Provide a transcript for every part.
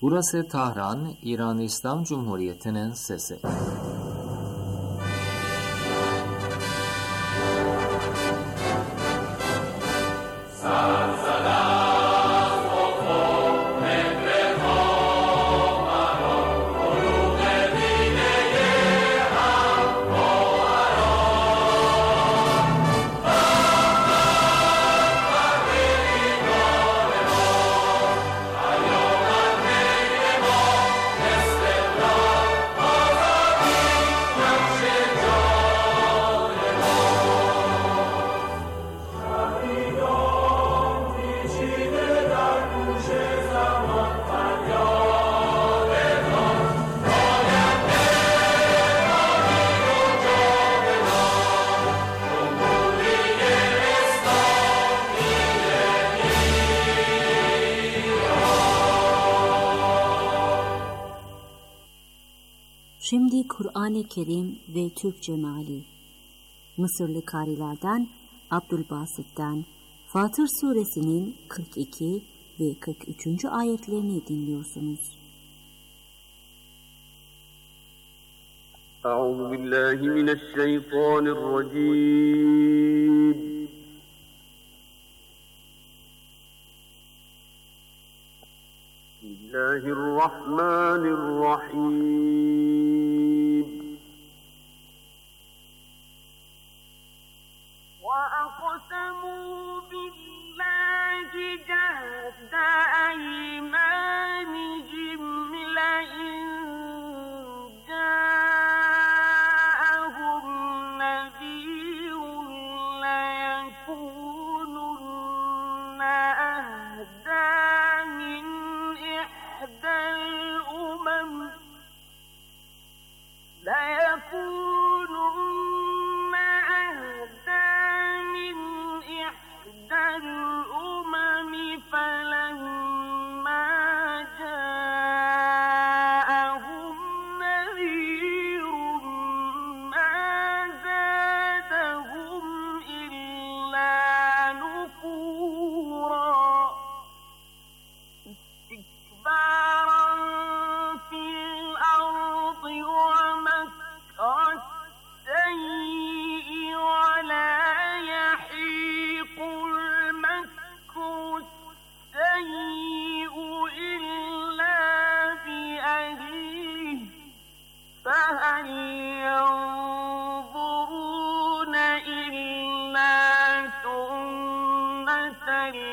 Burası Tahran, İran İslam Cumhuriyeti'nin sesi. Şimdi Kur'an-ı Kerim ve Türkçe meali. Mısırlı karilerden Abdülbasit'ten Fatır Suresinin 42 ve 43. ayetlerini dinliyorsunuz. Euzubillahimineşşeytanirracim. Bismillahirrahmanirrahim. وَأَقْسَمُوا بِاللَّهِ جَهْدَ أَيْمَانِهِمْ لَئِن جَاءَهُمْ نَذِيرٌ لَيَكُونُنَّ أَهْدَىٰ مِنْ إِحْدَى الْأُمَمِ فلما جاءهم نذير ما زادهم إلا نفورا استكبارا في الأرض ومكر السيء ولا يحيق المكر السيء إلا بأهله فهل ينظرون إلا سنة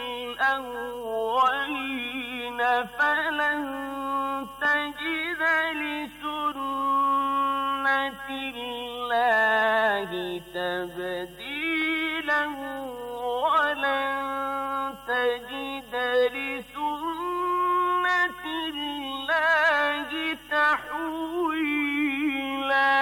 الأولين فلن تجد لسنة الله تبديلا ولن تجد لسنة الله تحويلا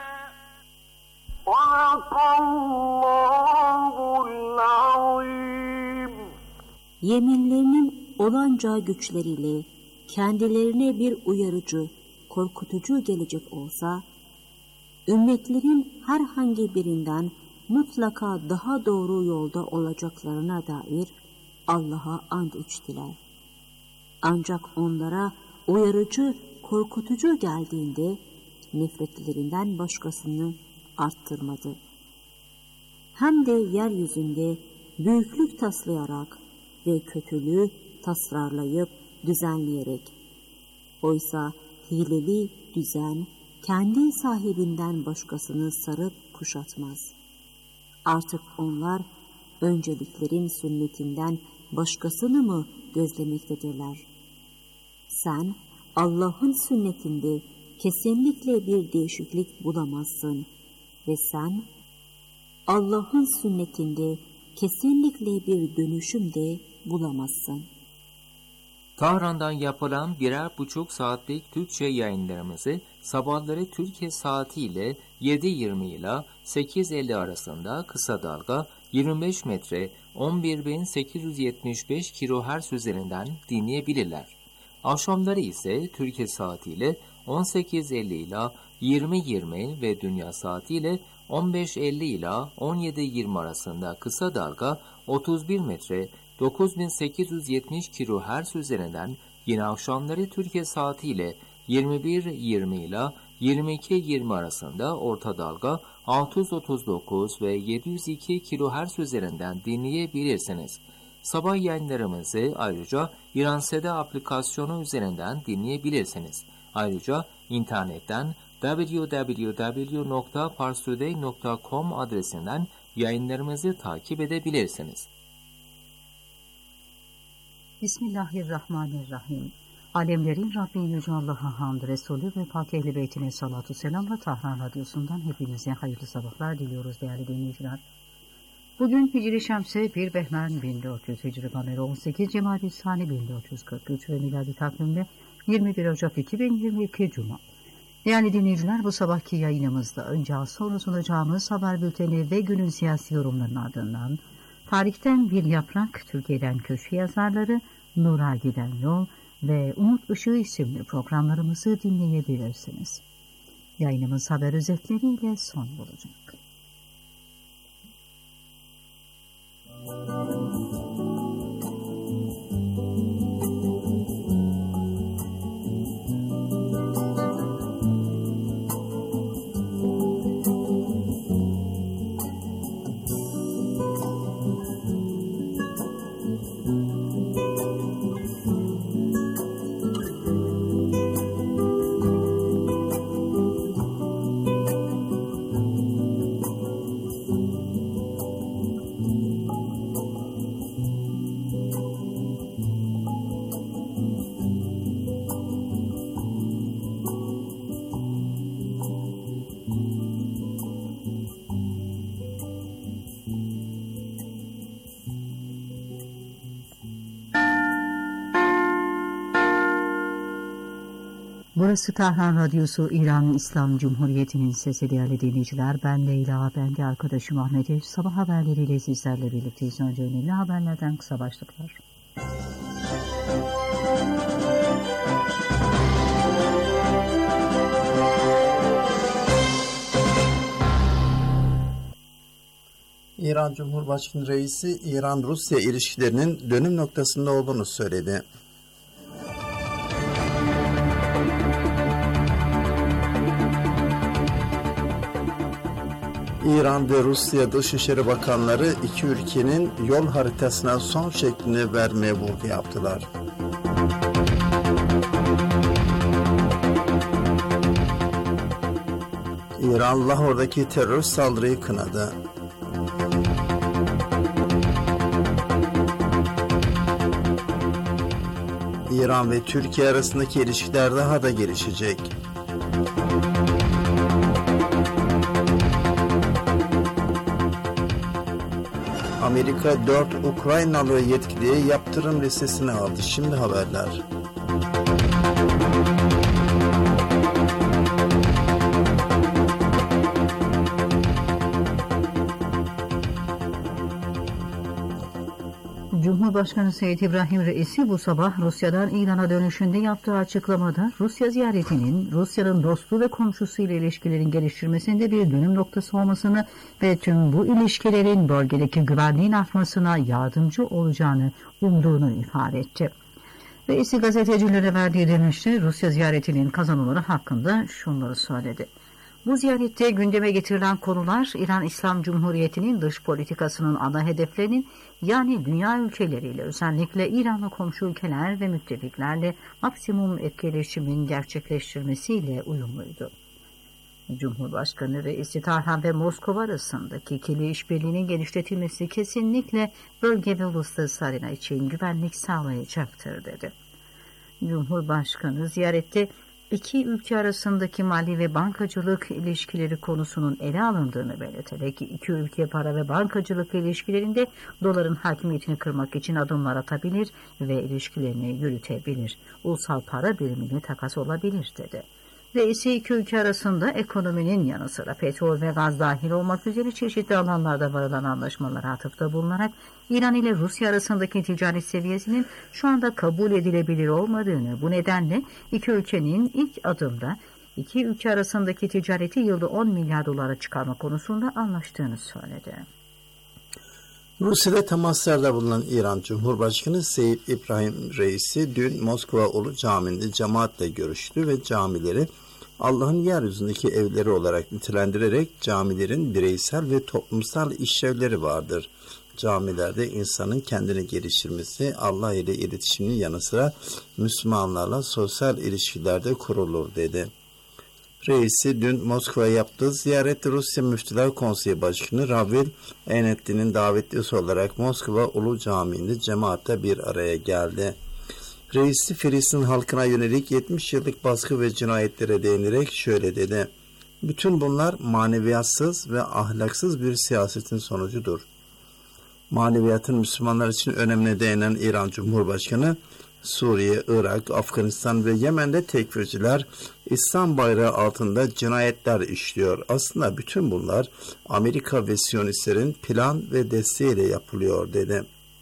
صدق الله العظيم. Yeminlerinin olanca güçleriyle kendilerine bir uyarıcı, korkutucu gelecek olsa, ümmetlerin herhangi birinden mutlaka daha doğru yolda olacaklarına dair Allah'a and içtiler. Ancak onlara uyarıcı, korkutucu geldiğinde nefretlerinden başkasını arttırmadı. Hem de yeryüzünde büyüklük taslayarak ve kötülüğü tasarlayıp düzenleyerek. Oysa hileli düzen kendi sahibinden başkasını sarıp kuşatmaz. Artık onlar önceliklerin sünnetinden başkasını mı gözlemektedirler? Sen Allah'ın sünnetinde kesinlikle bir değişiklik bulamazsın ve sen Allah'ın sünnetinde kesinlikle bir dönüşüm de bulamazsın. Tahran'dan yapılan 1,5 saatlik Türkçe yayınlarımızı sabahları Türkiye saatiyle 7:20 ile 8:50 arasında kısa dalga 25 metre 11.875 kHz üzerinden dinleyebilirler. Akşamları ise Türkiye saatiyle 18:50 ile 20:20 ve dünya saatiyle 15:50 ile 17:20 arasında kısa dalga 31 metre 9870 kHz üzerinden Yine akşamları Türkiye saatiyle 21:20 ile 22:20 arasında orta dalga 639 ve 702 kHz üzerinden dinleyebilirsiniz. Sabah yayınlarımızı ayrıca İranseda aplikasyonu üzerinden dinleyebilirsiniz. Ayrıca internetten www.parstoday.com adresinden yayınlarımızı takip edebilirsiniz. Bismillahirrahmanirrahim. Alemlerin Rabbi Yüce Allah'a hamd, Resulü ve Pak Ehl-i Beytine salatu selamla Tahran Radyosu'ndan hepinize hayırlı sabahlar diliyoruz değerli dinleyiciler. Bugün Hicri Şemsi 1 Behmen 1400, Hicri Kameri 18 Cemadi Sani 1443 ve miladi takvimde 21 Ocak 2022 Cuma. Değerli dinleyiciler, bu sabahki yayınımızda önce az sonra sunacağımız haber bülteni ve günün siyasi yorumlarının ardından tarihten bir yaprak, Türkiye'den köşe yazarları, Nur'a giden yol ve Umut Işığı isimli programlarımızı dinleyebilirsiniz. Yayınımız haber özetleriyle son bulacak. Burası Tahran Radyosu, İran İslam Cumhuriyeti'nin sesi değerli dinleyiciler. Ben Leyla, ben de arkadaşım Ahmet Ev. Sabah haberleriyle sizlerle birlikteyiz. Önce önemli haberlerden kısa başlıklar. İran Cumhurbaşkanı Reisi, İran-Rusya ilişkilerinin dönüm noktasında olduğunu söyledi. İran ve Rusya Dışişleri Bakanları iki ülkenin yol haritasına son şeklini vermeye vurgu yaptılar. İran, Lahor'daki terör saldırıyı kınadı. İran ve Türkiye arasındaki ilişkiler daha da gelişecek. Amerika 4 Ukraynalı yetkiliye yaptırım listesine aldı. Şimdi haberler. Cumhurbaşkanı Seyyid İbrahim Reisi bu sabah Rusya'dan İran'a dönüşünde yaptığı açıklamada Rusya ziyaretinin Rusya'nın dostluğu ve komşusuyla ilişkilerin geliştirmesinde bir dönüm noktası olmasını ve tüm bu ilişkilerin bölgedeki güvenliğin artmasına yardımcı olacağını umduğunu ifade etti. Reisi gazetecilere verdiği dönüşte Rusya ziyaretinin kazanımları hakkında şunları söyledi. Bu ziyarette gündeme getirilen konular İran İslam Cumhuriyeti'nin dış politikasının ana hedeflerinin yani dünya ülkeleriyle özellikle İran'la komşu ülkeler ve müttefiklerle maksimum etkileşimin gerçekleştirmesiyle uyumluydu. Cumhurbaşkanı Reisi Tahran ve Moskova arasındaki ikili işbirliğinin genişletilmesi kesinlikle bölge ve uluslararası arena için güvenlik sağlayacaktır dedi. Cumhurbaşkanı ziyarette İki ülke arasındaki mali ve bankacılık ilişkileri konusunun ele alındığını belirterek iki ülke para ve bankacılık ilişkilerinde doların hakimiyetini kırmak için adımlar atabilir ve ilişkilerini yürütebilir. Ulusal para birimine takas olabilir dedi. Reisi iki ülke arasında ekonominin yanı sıra petrol ve gaz dahil olmak üzere çeşitli alanlarda varılan anlaşmalara atıfta bulunarak İran ile Rusya arasındaki ticaret seviyesinin şu anda kabul edilebilir olmadığını, bu nedenle iki ülkenin ilk adımda iki ülke arasındaki ticareti yılda 10 milyar dolara çıkarma konusunda anlaştığını söyledi. Rusya'da temaslarda bulunan İran Cumhurbaşkanı Seyyid İbrahim Reisi dün Moskova Ulu Camii'nde cemaatle görüştü ve camileri Allah'ın yeryüzündeki evleri olarak nitelendirerek camilerin bireysel ve toplumsal işlevleri vardır. Camilerde insanın kendini geliştirmesi, Allah ile iletişiminin yanı sıra Müslümanlarla sosyal ilişkilerde kurulur dedi. Reisi dün Moskova'ya yaptığı ziyarette Rusya Müftüler Konseyi Başkanı Ravil Enettin'in davetlisi olarak Moskova Ulu Camii'nde cemaatle bir araya geldi. Reisi Filistin halkına yönelik 70 yıllık baskı ve cinayetlere değinerek şöyle dedi: "Bütün bunlar maneviyatsız ve ahlaksız bir siyasetin sonucudur." Maneviyatın Müslümanlar için önemine değinen İran Cumhurbaşkanı, Suriye, Irak, Afganistan ve Yemen'de tekfirciler İslam bayrağı altında cinayetler işliyor. Aslında bütün bunlar Amerika ve Siyonistlerin plan ve desteğiyle yapılıyor dedi.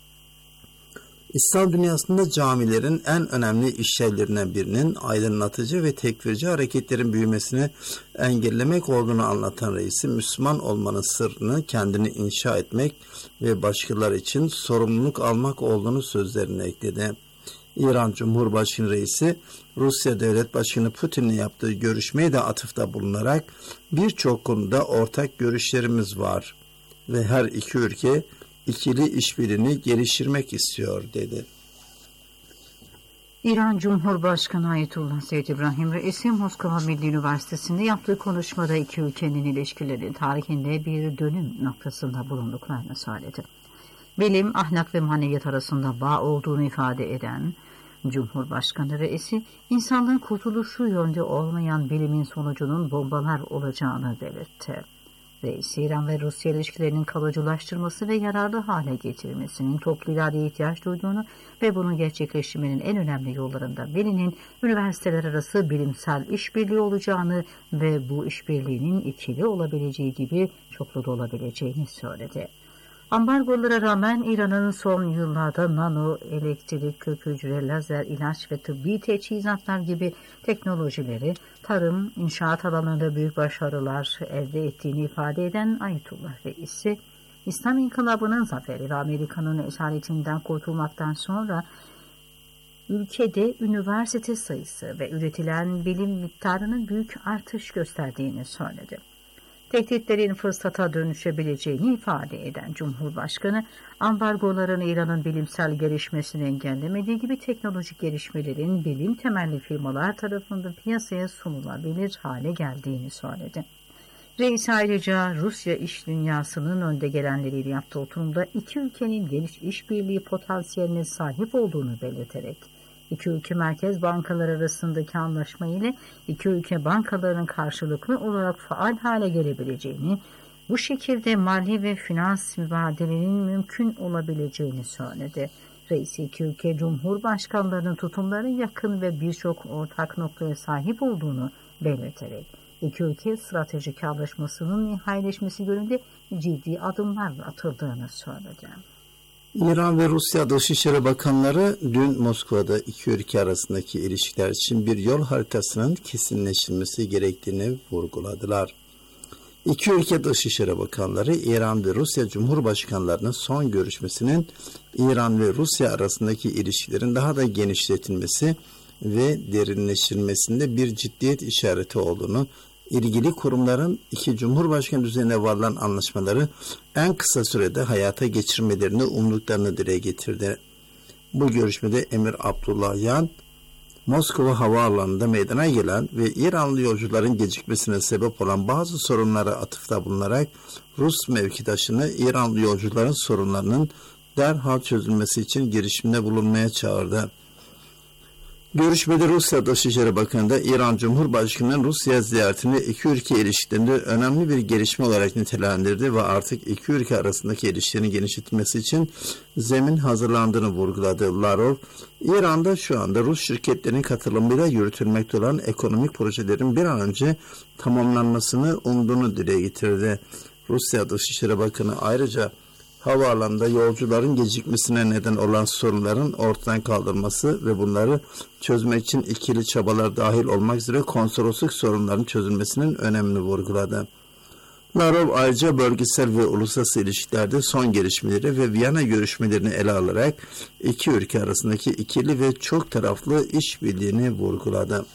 İslam dünyasında camilerin en önemli işlevlerinden birinin aydınlatıcı ve tekfirci hareketlerin büyümesini engellemek olduğunu anlatan reisi, Müslüman olmanın sırrını kendini inşa etmek ve başkalar için sorumluluk almak olduğunu sözlerine ekledi. İran Cumhurbaşkanı Reisi, Rusya Devlet Başkanı Putin'le yaptığı görüşmeye de atıfta bulunarak birçok konuda ortak görüşlerimiz var ve her iki ülke ikili işbirliğini geliştirmek istiyor dedi. İran Cumhurbaşkanı Ayetullah Seyyid İbrahim Reisi Moskova Milli Üniversitesi'nde yaptığı konuşmada iki ülkenin ilişkileri tarihinde bir dönüm noktasında bulunduklarını söyledi. Bilim, ahlak ve maneviyat arasında bağ olduğunu ifade eden Cumhurbaşkanı Reisi, insanlığın kurtuluşu yönde olmayan bilimin sonucunun bombalar olacağını belirtti. Reis, İran ve Rusya ilişkilerinin kalıcılaştırması ve yararlı hale getirilmesinin toplu iradeye ihtiyaç duyduğunu ve bunu gerçekleştirmenin en önemli yollarında birinin üniversiteler arası bilimsel işbirliği olacağını ve bu işbirliğinin ikili olabileceği gibi çoklu da olabileceğini söyledi. Ambargolara rağmen İran'ın son yıllarda nano, elektrik, kök hücre, lazer, ilaç ve tıbbi teçhizatlar gibi teknolojileri, tarım, inşaat alanında büyük başarılar elde ettiğini ifade eden Ayetullah Reisi, İslam İnkılabı'nın zaferi ve Amerika'nın esaretinden kurtulmaktan sonra ülkede üniversite sayısı ve üretilen bilim miktarının büyük artış gösterdiğini söyledi. Tehditlerin fırsata dönüşebileceğini ifade eden Cumhurbaşkanı, ambargoların İran'ın bilimsel gelişmesini engellemediği gibi teknolojik gelişmelerin bilim temelli firmalar tarafından piyasaya sunulabilir hale geldiğini söyledi. Reis ayrıca Rusya iş dünyasının önde gelenleriyle yaptığı oturumda iki ülkenin geniş işbirliği potansiyeline sahip olduğunu belirterek, İki ülke merkez bankaları arasındaki anlaşma ile iki ülke bankalarının karşılıklı olarak faal hale gelebileceğini, bu şekilde mali ve finans mübadelenin mümkün olabileceğini söyledi. Reis iki ülke cumhurbaşkanlarının tutumları yakın ve birçok ortak noktaya sahip olduğunu belirterek, iki ülke stratejik anlaşmasının nihayeleşmesi yönünde ciddi adımlar atıldığını söyledi. İran ve Rusya Dışişleri Bakanları dün Moskova'da iki ülke arasındaki ilişkiler için bir yol haritasının kesinleştirilmesi gerektiğini vurguladılar. İki ülke Dışişleri Bakanları İran ve Rusya Cumhurbaşkanlarının son görüşmesinin İran ve Rusya arasındaki ilişkilerin daha da genişletilmesi ve derinleştirilmesinde bir ciddiyet işareti olduğunu, ilgili kurumların iki Cumhurbaşkanı düzeyinde varılan anlaşmaları en kısa sürede hayata geçirmelerini umduklarını dile getirdi. Bu görüşmede Emir Abdullahian, Moskova havaalanında meydana gelen ve İranlı yolcuların gecikmesine sebep olan bazı sorunlara atıfta bulunarak Rus mevkidaşını İranlı yolcuların sorunlarının derhal çözülmesi için girişimde bulunmaya çağırdı. Görüşmede Rusya Dışişleri Bakanı da İran Cumhurbaşkanı'nın Rusya ziyaretini iki ülke ilişkilerinde önemli bir gelişme olarak nitelendirdi ve artık iki ülke arasındaki ilişkilerin genişletilmesi için zemin hazırlandığını vurguladı. Lavrov, İran'da şu anda Rus şirketlerinin katılımıyla yürütülmekte olan ekonomik projelerin bir an önce tamamlanmasını umduğunu dile getirdi. Rusya Dışişleri Bakanı ayrıca havaalanında yolcuların gecikmesine neden olan sorunların ortadan kaldırılması ve bunları çözmek için ikili çabalar dahil olmak üzere konsolosluk sorunlarının çözülmesinin önemini vurguladı. Lavrov ayrıca bölgesel ve uluslararası ilişkilerde son gelişmeleri ve Viyana görüşmelerini ele alarak iki ülke arasındaki ikili ve çok taraflı işbirliğini vurguladı.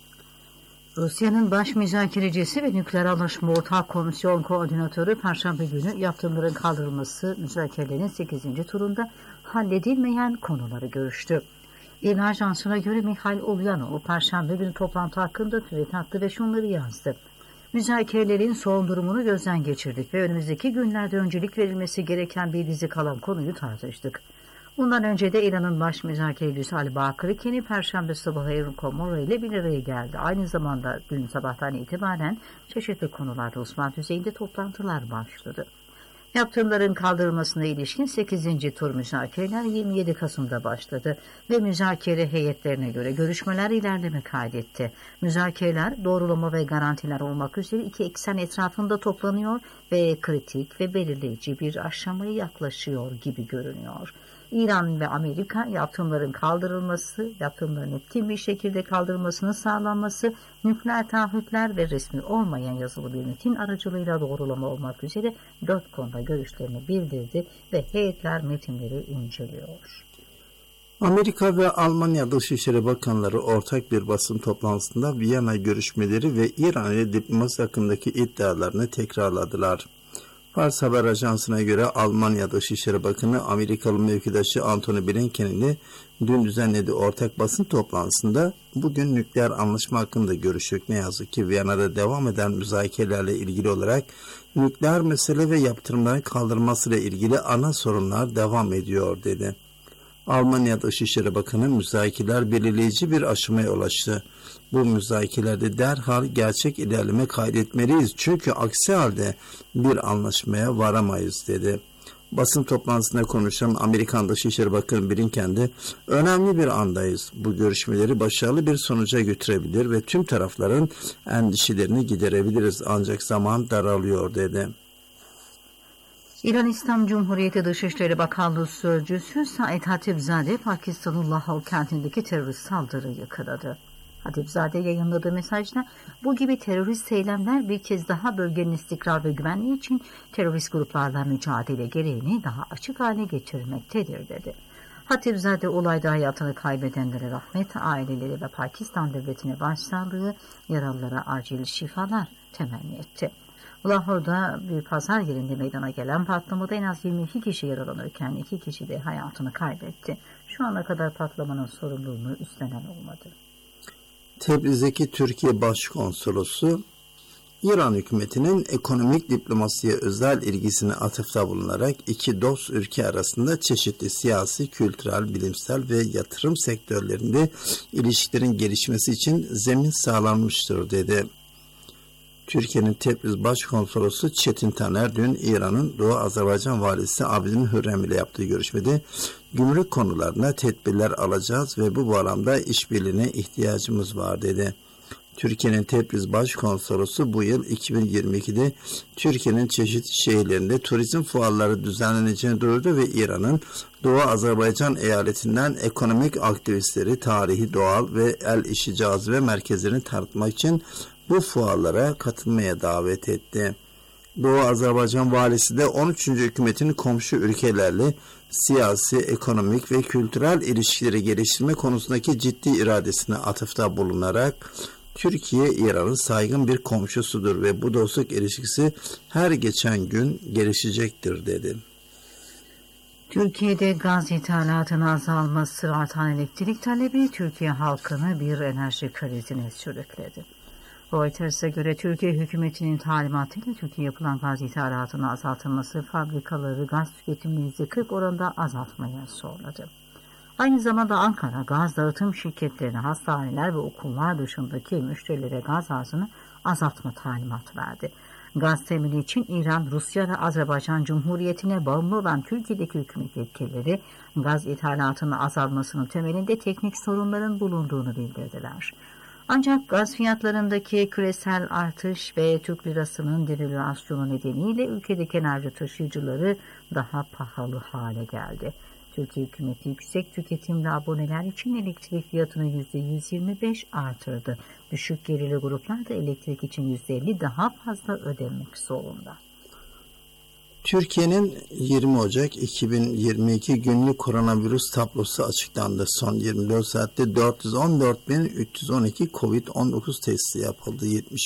Rusya'nın baş müzakerecisi ve nükleer anlaşma ortak komisyon koordinatörü Perşembe günü yaptırımların kaldırılması müzakerelerin 8. turunda halledilmeyen konuları görüştü. İRNA Ajansı'na göre Mikhail Ulyanov Perşembe günü toplantı hakkında tweet attı ve şunları yazdı. Müzakerelerin son durumunu gözden geçirdik ve önümüzdeki günlerde öncelik verilmesi gereken bir dizi kalan konuyu tartıştık. Bundan önce de İran'ın baş müzakerecisi Ali Bakırkeni Perşembe sabahı Evrim Komoro ile bir araya geldi. Aynı zamanda dün sabahtan itibaren çeşitli konularda uzman düzeyinde toplantılar başladı. Yaptırımların kaldırılmasına ilişkin 8. tur müzakereler 27 Kasım'da başladı ve müzakere heyetlerine göre görüşmeler ilerleme kaydetti. Müzakereler doğrulama ve garantiler olmak üzere iki eksen etrafında toplanıyor ve kritik ve belirleyici bir aşamaya yaklaşıyor gibi görünüyor. İran ve Amerika yaptırımların kaldırılması, yaptırımların etkin bir şekilde kaldırılmasının sağlanması, nükleer taahhütler ve resmi olmayan yazılı bir metin aracılığıyla doğrulama olmak üzere 4 konuda görüşlerini bildirdi ve heyetler metinleri inceliyor. Amerika ve Almanya Dışişleri Bakanları ortak bir basın toplantısında Viyana görüşmeleri ve İran ile diplomasi hakkındaki iddialarını tekrarladılar. Fars Haber Ajansı'na göre Almanya Dışişleri Bakanı Amerikalı mevkidaşı Antony Blinken'in dün düzenlediği ortak basın toplantısında bugün nükleer anlaşma hakkında görüştük. Ne yazık ki Viyana'da devam eden müzakerelerle ilgili olarak nükleer mesele ve yaptırımların kaldırılmasıyla ilgili ana sorunlar devam ediyor dedi. Almanya Dışişleri Bakanı müzakereler belirleyici bir aşamaya ulaştı. Bu müzakerelerde derhal gerçek ilerleme kaydetmeliyiz çünkü aksi halde bir anlaşmaya varamayız dedi. Basın toplantısında konuşan Amerikan Dışişleri Bakanı Blinken de önemli bir andayız. Bu görüşmeleri başarılı bir sonuca götürebilir ve tüm tarafların endişelerini giderebiliriz ancak zaman daralıyor dedi. İran İslam Cumhuriyeti Dışişleri Bakanlığı Sözcüsü Said Hatibzade, Pakistan'ın Lahore kentindeki terörist saldırıyı kınadı. Hatibzade yayınladığı mesajda bu gibi terörist eylemler bir kez daha bölgenin istikrar ve güvenliği için terörist gruplarla mücadele gereğini daha açık hale getirmektedir dedi. Hatibzade olayda hayatını kaybedenlere rahmet, aileleri ve Pakistan devletine başsağlığı, yaralılara acil şifalar temenni etti. Lahore'da bir pazar yerinde meydana gelen patlamada en az 22 kişi yaralanırken 2 kişi de hayatını kaybetti. Şu ana kadar patlamanın sorumluluğunu üstlenen olmadı. Tebriz'deki Türkiye Başkonsolosu, İran hükümetinin ekonomik diplomasiye özel ilgisine atıfta bulunarak iki dost ülke arasında çeşitli siyasi, kültürel, bilimsel ve yatırım sektörlerinde ilişkilerin gelişmesi için zemin sağlanmıştır dedi. Türkiye'nin Tebriz Başkonsolosu Çetin Taner dün İran'ın Doğu Azerbaycan Valisi Abidin Hürrem ile yaptığı görüşmede gümrük konularına tedbirler alacağız ve bu bağlamda işbirliğine ihtiyacımız var dedi. Türkiye'nin Tebriz Başkonsolosu bu yıl 2022'de Türkiye'nin çeşitli şehirlerinde turizm fuarları düzenleneceğini duyurdu ve İran'ın Doğu Azerbaycan eyaletinden ekonomik aktivistleri tarihi, doğal ve el işi cazibe merkezlerini tanıtmak için bu fuarlara katılmaya davet etti. Doğu Azerbaycan valisi de 13. hükümetin komşu ülkelerle siyasi, ekonomik ve kültürel ilişkileri geliştirme konusundaki ciddi iradesine atıfta bulunarak Türkiye, İran'ın saygın bir komşusudur ve bu dostluk ilişkisi her geçen gün gelişecektir dedi. Türkiye'de gaz ithalatının azalması, artan elektrik talebi Türkiye halkını bir enerji krizine sürükledi. Reuters'e göre Türkiye hükümetinin talimatıyla Türkiye yapılan gaz ithalatının azaltılması fabrikaları gaz tüketimini %40 oranında azaltmaya zorladı. Aynı zamanda Ankara gaz dağıtım şirketlerine hastaneler ve okullar dışındaki müşterilere gaz arzını azaltma talimatı verdi. Gaz temini için İran, Rusya ve Azerbaycan Cumhuriyeti'ne bağımlı olan Türkiye'deki hükümet yetkilileri gaz ithalatının azalmasının temelinde teknik sorunların bulunduğunu bildirdiler. Ancak gaz fiyatlarındaki küresel artış ve Türk lirasının devalüasyonu nedeniyle ülkedeki enerji taşıyıcıları daha pahalı hale geldi. Türkiye hükümeti yüksek tüketimli aboneler için elektrik fiyatını %125 artırdı. Düşük gelirli gruplar da elektrik için %50 daha fazla ödemek zorunda. Türkiye'nin 20 Ocak 2022 günlük koronavirüs tablosu açıklandı. Son 24 saatte 414.312 COVID-19 testi yapıldı.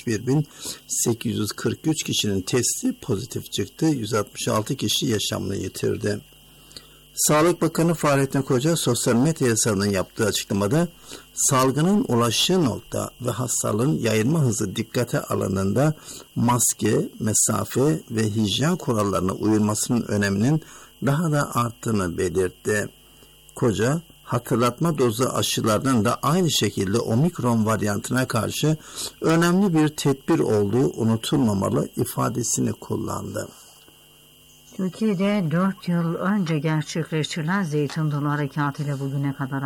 71.843 kişinin testi pozitif çıktı. 166 kişi yaşamını yitirdi. Sağlık Bakanı Fahrettin Koca sosyal medya hesabının yaptığı açıklamada salgının ulaştığı nokta ve hastalığın yayılma hızı dikkate alındığında maske, mesafe ve hijyen kurallarına uyulmasının öneminin daha da arttığını belirtti. Koca, hatırlatma dozu aşılarının da aynı şekilde omikron varyantına karşı önemli bir tedbir olduğu unutulmamalı ifadesini kullandı. Türkiye'de 4 yıl önce gerçekleştirilen Zeytin Dalı Harekatı ile bugüne kadar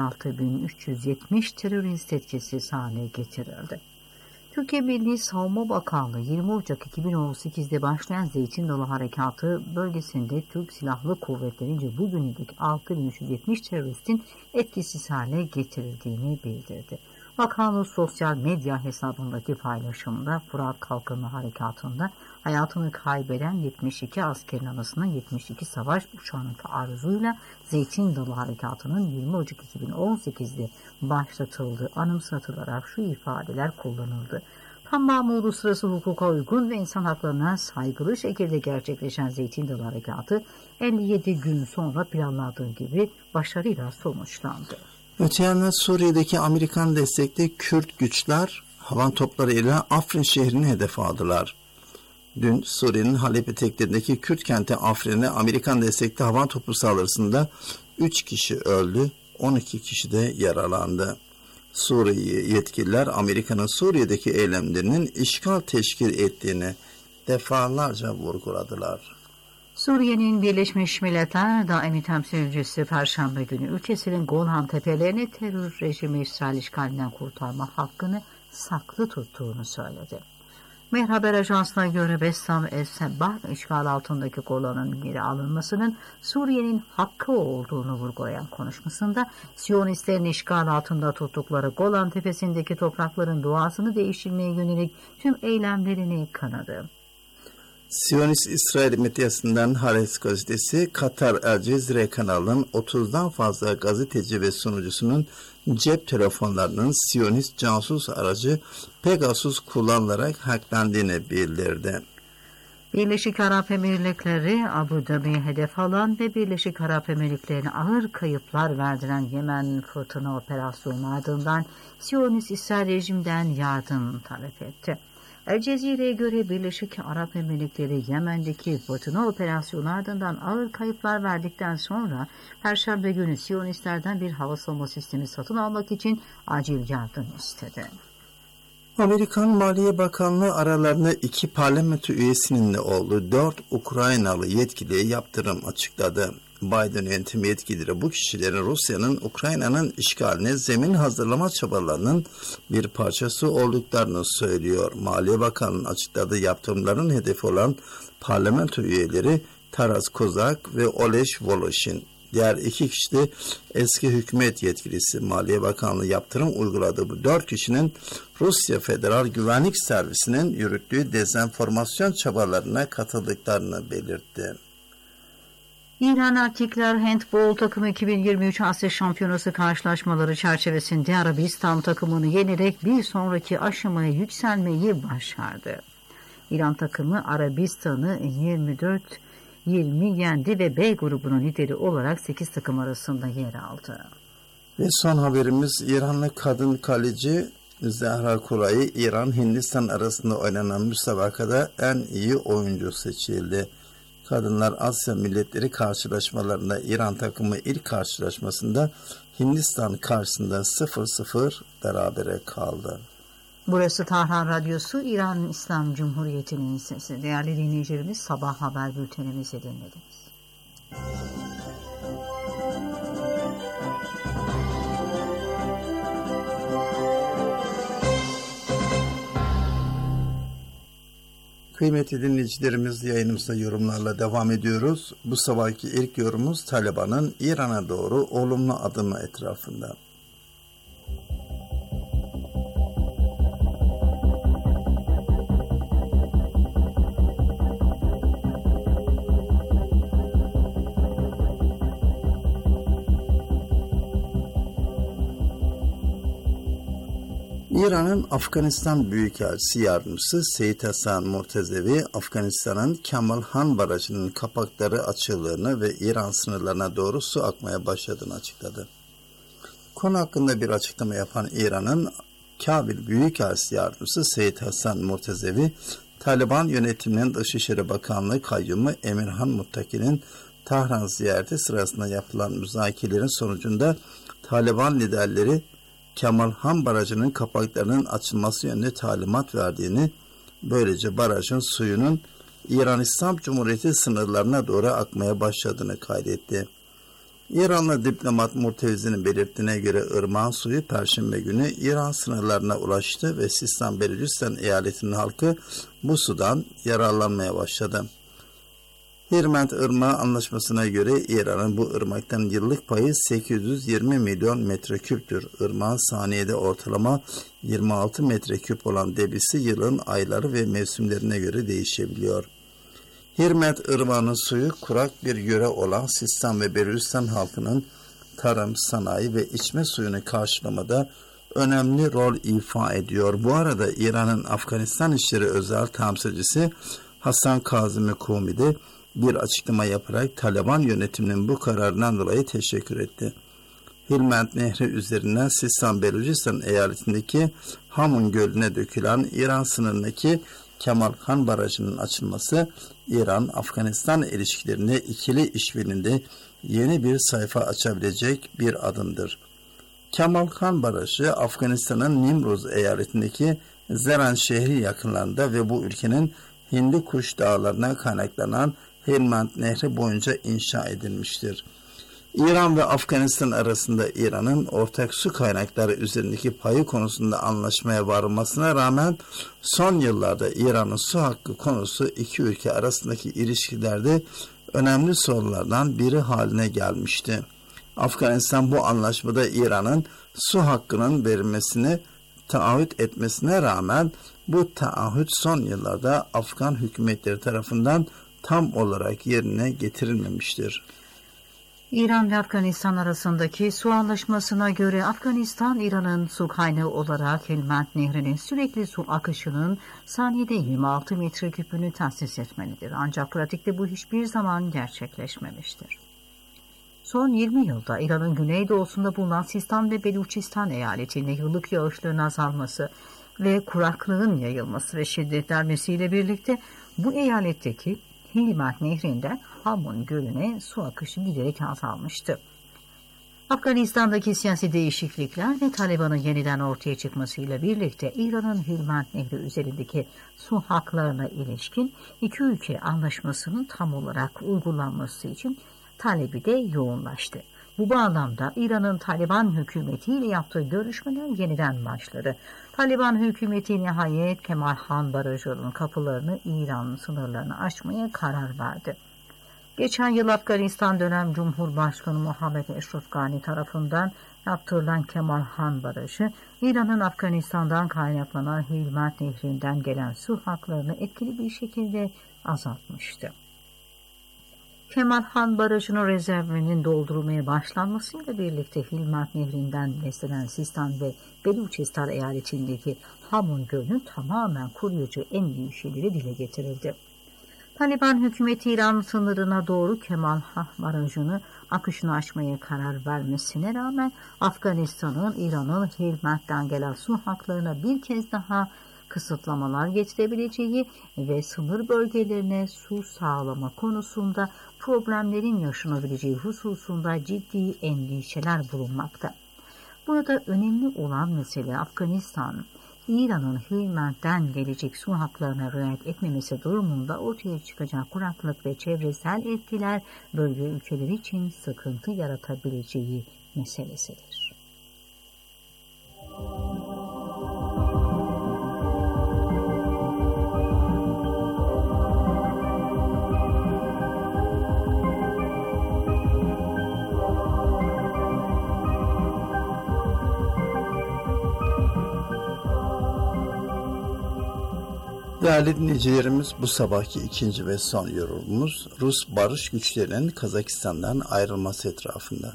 6.370 terörist etkisiz hale getirildi. Türkiye Milli Savunma Bakanlığı 20 Ocak 2018'de başlayan Zeytin Dalı Harekatı bölgesinde Türk Silahlı Kuvvetleri'nce bugünlük 6.370 teröristin etkisiz hale getirildiğini bildirdi. Bakanlığı sosyal medya hesabındaki paylaşımda Fırat Kalkınma Harekatı'nda hayatını kaybeden 72 askerin anısına 72 savaş uçağının taarruzuyla Zeytin Dalı Harekatı'nın 20 Ocak 2018'de başlatıldığı anımsatılarak şu ifadeler kullanıldı. Tamamı uluslararası hukuka uygun ve insan haklarına saygılı şekilde gerçekleşen Zeytin Dalı Harekatı 57 gün sonra planladığı gibi başarıyla sonuçlandı. Öte yandan Suriye'deki Amerikan destekli Kürt güçler havan topları ile Afrin şehrini hedef aldılar. Dün Suriye'nin Halep eteklerindeki Kürt kenti Afrin'e Amerikan destekli havan topu saldırısında 3 kişi öldü, 12 kişi de yaralandı. Suriye yetkililer Amerika'nın Suriye'deki eylemlerinin işgal teşkil ettiğini defalarca vurguladılar. Suriye'nin Birleşmiş Milletler Daimi Temsilcisi Perşembe günü ülkesinin Golan Tepelerini terör rejimi İsrail işgalinden kurtarma hakkını saklı tuttuğunu söyledi. Mehr Haber Ajansı'na göre Bessam el-Sebbah işgal altındaki Golan'ın geri alınmasının Suriye'nin hakkı olduğunu vurgulayan konuşmasında Siyonistlerin işgal altında tuttukları Golan Tepesi'ndeki toprakların doğasını değiştirmeye yönelik tüm eylemlerini kınadı. Siyonist İsrail medyasından Haaretz gazetesi, Katar El Cezire kanalının 30'dan fazla gazeteci ve sunucusunun cep telefonlarının Siyonist casus aracı Pegasus kullanılarak hacklandığını bildirdi. Birleşik Arap Emirlikleri, Abu Dhabi'ye hedef alan ve Birleşik Arap Emirlikleri'ne ağır kayıplar verdiren Yemen fırtına operasyonu ardından Siyonist İsrail rejimden yardım talep etti. El Cezire'ye göre Birleşik Arap Emirlikleri Yemen'deki fırtına operasyonu ardından ağır kayıplar verdikten sonra Perşembe günü Siyonistlerden bir hava savunma sistemi satın almak için acil yardım istedi. Amerikan Maliye Bakanlığı aralarında 2 parlamento üyesinin de olduğu 4 Ukraynalı yetkiliye yaptırım açıkladı. Biden yönetimi yetkilileri bu kişilerin Rusya'nın Ukrayna'nın işgaline zemin hazırlama çabalarının bir parçası olduklarını söylüyor. Maliye Bakanlığı'nın açıkladığı yaptırımların hedefi olan parlamento üyeleri Taras Kozak ve Oleş Voloshin. Diğer 2 kişi de eski hükümet yetkilisi. Maliye Bakanlığı yaptırım uyguladığı bu 4 kişinin Rusya Federal Güvenlik Servisi'nin yürüttüğü dezenformasyon çabalarına katıldıklarını belirtti. İran Erkekler Handbol takımı 2023 Asya Şampiyonası karşılaşmaları çerçevesinde Arabistan takımını yenerek bir sonraki aşamaya yükselmeyi başardı. İran takımı Arabistan'ı 24-20 yendi ve B grubunun lideri olarak 8 takım arasında yer aldı. Ve son haberimiz, İranlı kadın kaleci Zahra Kuray'ı İran-Hindistan arasında oynanan müsabakada en iyi oyuncu seçildi. Kadınlar Asya Milletleri karşılaşmalarında İran takımı ilk karşılaşmasında Hindistan karşısında 0-0 berabere kaldı. Burası Tahran Radyosu, İran İslam Cumhuriyeti'nin sesi. Değerli dinleyicilerimiz, sabah haber bültenimizi dinlediniz. Kıymetli dinleyicilerimiz, yayınımıza yorumlarla devam ediyoruz. Bu sabahki ilk yorumumuz Taliban'ın İran'a doğru olumlu adımı etrafında. İran'ın Afganistan Büyükelçisi Yardımcısı Seyit Hasan Murtezevi, Afganistan'ın Kemal Han Barajı'nın kapakları açıldığını ve İran sınırlarına doğru su akmaya başladığını açıkladı. Konu hakkında bir açıklama yapan İran'ın Kabil Büyükelçisi Yardımcısı Seyit Hasan Murtezevi, Taliban yönetiminin Dışişleri Bakanlığı Kayyumu Emirhan Muttaki'nin Tahran ziyareti sırasında yapılan müzakerelerin sonucunda Taliban liderleri Kemal Han Barajı'nın kapaklarının açılması yönünde talimat verdiğini, böylece barajın suyunun İran İslam Cumhuriyeti sınırlarına doğru akmaya başladığını kaydetti. İranlı diplomat Murtevizi'nin belirttiğine göre ırmağın suyu Perşembe günü İran sınırlarına ulaştı ve Sistan Belucistan eyaletinin halkı bu sudan yararlanmaya başladı. Hirment Irmağı Anlaşması'na göre İran'ın bu ırmaktan yıllık payı 820 milyon metreküptür. Irmağın saniyede ortalama 26 metreküp olan debisi yılın ayları ve mevsimlerine göre değişebiliyor. Hirment Irmağı'nın suyu kurak bir yöre olan Sistan ve Belucistan halkının tarım, sanayi ve içme suyunu karşılamada önemli rol ifa ediyor. Bu arada İran'ın Afganistan İşleri Özel Temsilcisi Hasan Kazimi Kumi de bir açıklama yaparak Taliban yönetiminin bu kararından dolayı teşekkür etti. Helmand Nehri üzerinden Sistan Belucistan eyaletindeki Hamun Gölü'ne dökülen İran sınırındaki Kemal Han Barajı'nın açılması, İran-Afganistan ilişkilerinde ikili işbirliğinde yeni bir sayfa açabilecek bir adımdır. Kemal Han Barajı, Afganistan'ın Nimruz eyaletindeki Zeren şehri yakınlarında ve bu ülkenin Hindikuş dağlarına kaynaklanan Helmand Nehri boyunca inşa edilmiştir. İran ve Afganistan arasında İran'ın ortak su kaynakları üzerindeki payı konusunda anlaşmaya varılmasına rağmen son yıllarda İran'ın su hakkı konusu iki ülke arasındaki ilişkilerde önemli sorunlardan biri haline gelmişti. Afganistan bu anlaşmada İran'ın su hakkının verilmesini taahhüt etmesine rağmen bu taahhüt son yıllarda Afgan hükümetleri tarafından tam olarak yerine getirilmemiştir. İran ve Afganistan arasındaki su anlaşmasına göre Afganistan, İran'ın su kaynağı olarak Helmand Nehri'nin sürekli su akışının saniyede 26 metreküpünü tahsis etmelidir. Ancak pratikte bu hiçbir zaman gerçekleşmemiştir. Son 20 yılda İran'ın güneydoğusunda bulunan Sistan ve Beluçistan eyaletinde yıllık yağışların azalması ve kuraklığın yayılması ve şiddetlenmesiyle birlikte bu eyaletteki Helmand Nehri'nden Hamun Gölü'ne su akışı giderek azalmıştı. Afganistan'daki siyasi değişiklikler ve Taliban'ın yeniden ortaya çıkmasıyla birlikte İran'ın Helmand Nehri üzerindeki su haklarına ilişkin iki ülke anlaşmasının tam olarak uygulanması için talebi de yoğunlaştı. Bu bağlamda İran'ın Taliban hükümetiyle yaptığı görüşmeler yeniden başladı. Taliban hükümeti nihayet Kemal Han Barajı'nın kapılarını İran sınırlarına açmaya karar verdi. Geçen yıl Afganistan dönem Cumhurbaşkanı Muhammed Eşref Gani tarafından yaptırılan Kemal Han Barajı, İran'ın Afganistan'dan kaynaklanan Helmand Nehri'nden gelen su haklarını etkili bir şekilde azaltmıştı. Kemal Han Barajı'nın rezervinin doldurulmaya başlanmasıyla birlikte Helmand Nehri'nden beslenen Sistan ve Beluçistan eyaletindeki Hamun Gölü'nün tamamen koruyucu endişeleri dile getirildi. Taliban hükümeti İran sınırına doğru Kemal Han Barajı'nı akışını açmaya karar vermesine rağmen Afganistan'ın İran'ın Helmand'den gelen su haklarına bir kez daha kısıtlamalar getirebileceği ve sınır bölgelerine su sağlama konusunda problemlerin yaşanabileceği hususunda ciddi endişeler bulunmakta. Burada önemli olan mesele Afganistan, İran'ın Helmand'den gelecek su haklarına riayet etmemesi durumunda ortaya çıkacak kuraklık ve çevresel etkiler bölge ülkeleri için sıkıntı yaratabileceği meselesidir. Değerli dinleyicilerimiz, bu sabahki ikinci ve son yorumumuz Rus barış güçlerinin Kazakistan'dan ayrılması etrafında.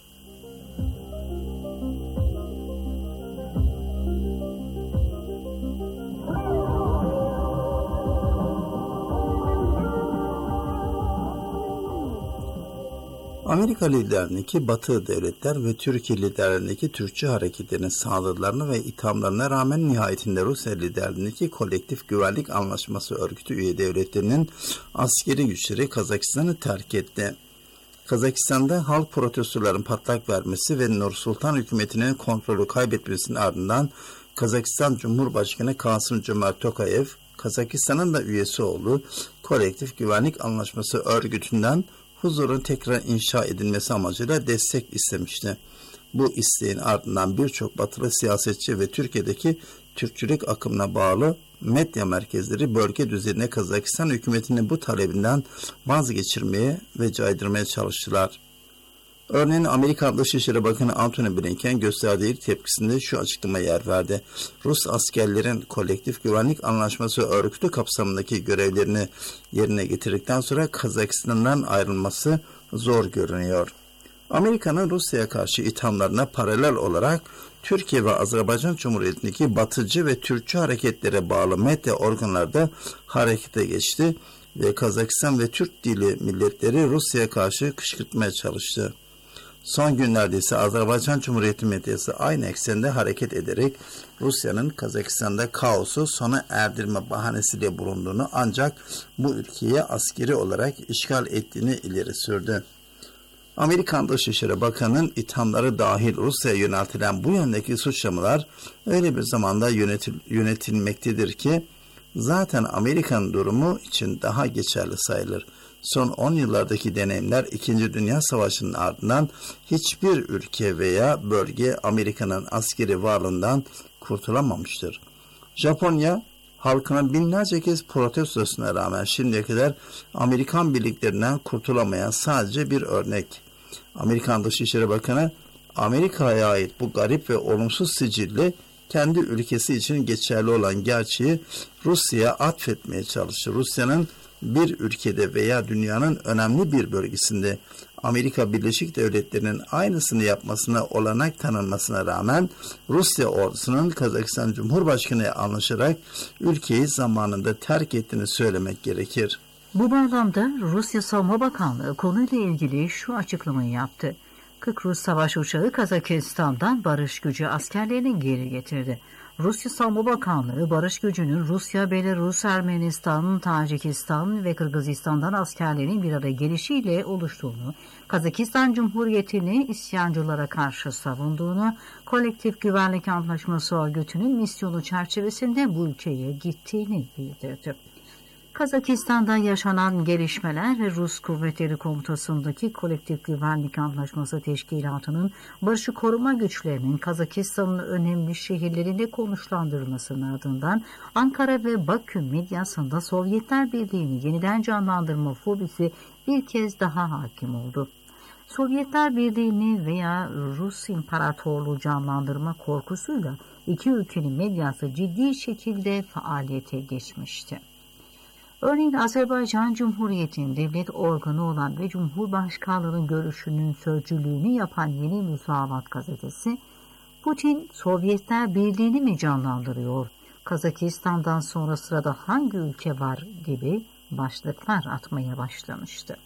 Amerika liderliğindeki Batı devletler ve Türkiye liderliğindeki Türkçü hareketlerinin saldırılarına ve ithamlarına rağmen nihayetinde Rusya liderliğindeki Kolektif Güvenlik Anlaşması örgütü üye devletlerinin askeri güçleri Kazakistan'ı terk etti. Kazakistan'da halk protestoların patlak vermesi ve Nursultan hükümetinin kontrolü kaybetmesinin ardından Kazakistan Cumhurbaşkanı Kasım-Jomart Tokayev, Kazakistan'ın da üyesi olduğu Kolektif Güvenlik Anlaşması örgütünden huzurun tekrar inşa edilmesi amacıyla destek istemişti. Bu isteğin ardından birçok batılı siyasetçi ve Türkiye'deki Türkçülük akımına bağlı medya merkezleri bölge düzeyinde Kazakistan hükümetinin bu talebinden vazgeçirmeye ve caydırmaya çalıştılar. Örneğin Amerikan Dışişleri Bakanı Antony Blinken gösterdiği ilk tepkisinde şu açıklamaya yer verdi. Rus askerlerin Kolektif Güvenlik Anlaşması örgütü kapsamındaki görevlerini yerine getirdikten sonra Kazakistan'dan ayrılması zor görünüyor. Amerika'nın Rusya'ya karşı ithamlarına paralel olarak Türkiye ve Azerbaycan Cumhuriyeti'ndeki batıcı ve Türkçü hareketlere bağlı medya organları da harekete geçti ve Kazakistan ve Türk dili milletleri Rusya'ya karşı kışkırtmaya çalıştı. Son günlerde ise Azerbaycan Cumhuriyeti medyası aynı eksende hareket ederek Rusya'nın Kazakistan'da kaosu sona erdirme bahanesiyle bulunduğunu ancak bu ülkeyi askeri olarak işgal ettiğini ileri sürdü. Amerikan Dışişleri Bakanı'nın ithamları dahil Rusya'ya yöneltilen bu yöndeki suçlamalar öyle bir zamanda yönetilmektedir ki zaten Amerikan durumu için daha geçerli sayılır. Son 10 yıllardaki deneyimler 2. Dünya Savaşı'nın ardından hiçbir ülke veya bölge Amerika'nın askeri varlığından kurtulamamıştır. Japonya halkının binlerce kez protestosuna rağmen şimdiye kadar Amerikan birliklerinden kurtulamayan sadece bir örnek. Amerikan Dışişleri Bakanı Amerika'ya ait bu garip ve olumsuz sicilli kendi ülkesi için geçerli olan gerçeği Rusya'ya atfetmeye çalıştı. Rusya'nın bir ülkede veya dünyanın önemli bir bölgesinde Amerika Birleşik Devletleri'nin aynısını yapmasına olanak tanınmasına rağmen Rusya ordusunun Kazakistan Cumhurbaşkanı'ya anlaşarak ülkeyi zamanında terk ettiğini söylemek gerekir. Bu bağlamda Rusya Savunma Bakanlığı konuyla ilgili şu açıklamayı yaptı. 40 Rus savaş uçağı Kazakistan'dan barış gücü askerlerini geri getirdi. Rusya Savunma Bakanlığı barış gücünün Rusya, Belarus, Ermenistan, Tacikistan ve Kırgızistan'dan askerlerin bir araya gelişiyle oluştuğunu, Kazakistan Cumhuriyeti'ni isyancılara karşı savunduğunu, Kolektif Güvenlik Anlaşması örgütünün misyonu çerçevesinde bu ülkeye gittiğini bildirdi. Kazakistan'da yaşanan gelişmeler ve Rus Kuvvetleri Komutası'ndaki Kolektif Güvenlik Anlaşması Teşkilatı'nın barışı koruma güçlerinin Kazakistan'ın önemli şehirlerinde konuşlandırılmasının ardından Ankara ve Bakü medyasında Sovyetler Birliği'ni yeniden canlandırma fobisi bir kez daha hakim oldu. Sovyetler Birliği'ni veya Rus İmparatorluğu canlandırma korkusuyla iki ülkenin medyası ciddi şekilde faaliyete geçmişti. Örneğin Azerbaycan Cumhuriyeti'nin devlet organı olan ve Cumhurbaşkanlığı'nın görüşünün sözcülüğünü yapan Yeni Müsavat gazetesi, Putin Sovyetler Birliği'ni mi canlandırıyor, Kazakistan'dan sonra sırada hangi ülke var gibi başlıklar atmaya başlamıştı.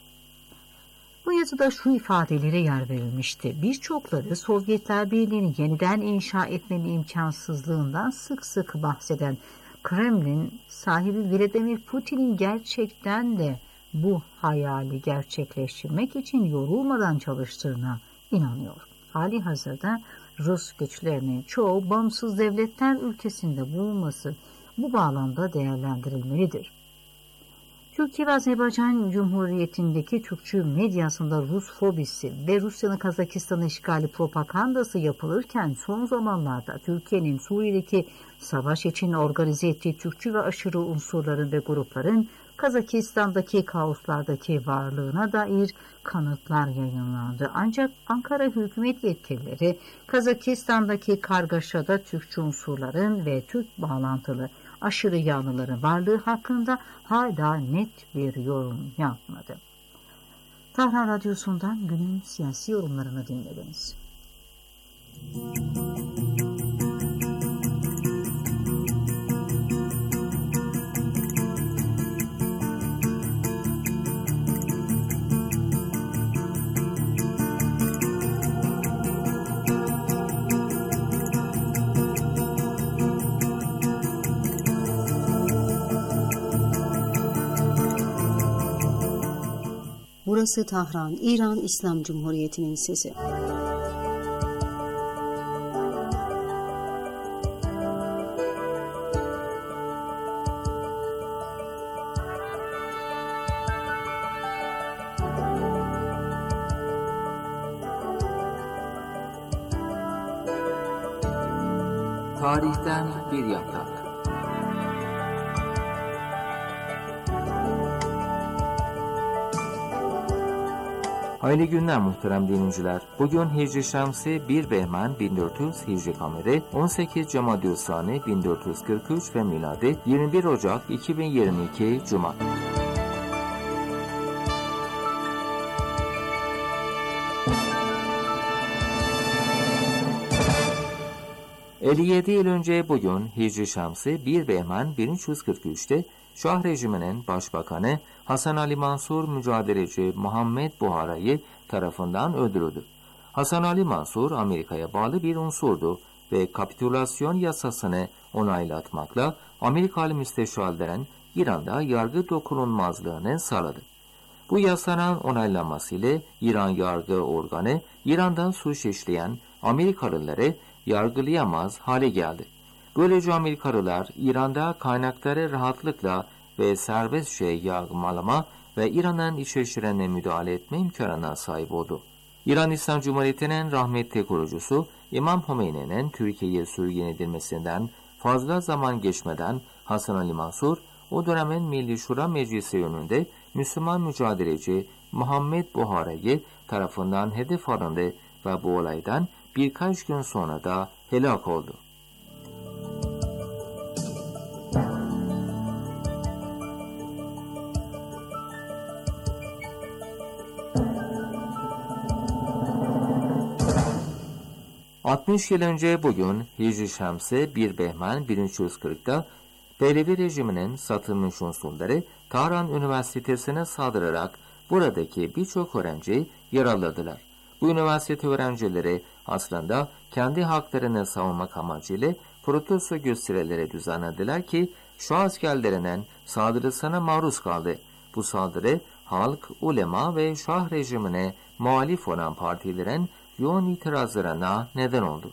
Bu yazıda şu ifadelere yer verilmişti. Birçokları Sovyetler Birliği'ni yeniden inşa etmenin imkansızlığından sık sık bahseden Kremlin sahibi Vladimir Putin'in gerçekten de bu hayali gerçekleştirmek için yorulmadan çalıştığına inanıyor. Hali hazırda Rus güçlerinin çoğu bağımsız devletler ülkesinde bulunması bu bağlamda değerlendirilmelidir. Türkiye ve Azerbaycan Cumhuriyeti'ndeki Türkçü medyasında Rus fobisi ve Rusya'nın Kazakistan işgali propagandası yapılırken son zamanlarda Türkiye'nin Suriye'deki savaş için organize ettiği Türkçü ve aşırı unsurların ve grupların Kazakistan'daki kaoslardaki varlığına dair kanıtlar yayınlandı. Ancak Ankara hükümet yetkilileri Kazakistan'daki kargaşada Türkçü unsurların ve Türk bağlantılı aşırı yanlıların varlığı hakkında hala net bir yorum yapmadı. Tahran Radyosu'ndan günün siyasi yorumlarını dinlediniz. Burası Tahran, İran İslam Cumhuriyeti'nin sesi. Tarihten bir yaprak. Hayırlı günler muhterem dinleyiciler. Bugün Hicri Şemsi 1 Behmen 1400 Hicri Kameri, 18 Camadüsani 1443 ve miladi 21 Ocak 2022 Cuma. ...57 yıl önce bugün Hicri Şemsi 1 Behmen 1343'te Şah rejiminin başbakanı Hasan Ali Mansur mücadeleci Muhammed Buhara'yı tarafından öldürüldü. Hasan Ali Mansur Amerika'ya bağlı bir unsurdu ve kapitülasyon yasasını onaylatmakla Amerikalı müsteşarların İran'da yargı dokunulmazlığını sağladı. Bu yasanın onaylanmasıyla İran yargı organı İran'dan suç işleyen Amerikalıları yargılayamaz hale geldi. Böylece Amerikalılar İran'da kaynakları rahatlıkla ve serbestçe yağmalama ve İran'ın iç işlerine müdahale etme imkanına sahip oldu. İran İslam Cumhuriyeti'nin rahmetli kurucusu İmam Hümeyni'nin Türkiye'ye sürgün edilmesinden fazla zaman geçmeden Hasan Ali Mansur, o dönemin Milli Şura Meclisi önünde Müslüman mücadeleci Muhammed Buhara'yı tarafından hedef alındı ve bu olaydan birkaç gün sonra da helak oldu. ...60 yıl önce bugün Hicri Şemsi 1 Behmen 1340'da Pehlevi rejiminin satılmış unsurları Tahran Üniversitesi'ne saldırarak buradaki birçok öğrenci yaraladılar. Bu üniversite öğrencileri aslında kendi haklarını savunmak amacıyla protesto gösterileri düzenlediler ki şu askerlerinin saldırısına maruz kaldı. Bu saldırı halk, ulema ve Şah rejimine muhalif olan partilerin yoğun itirazlarına neden oldu.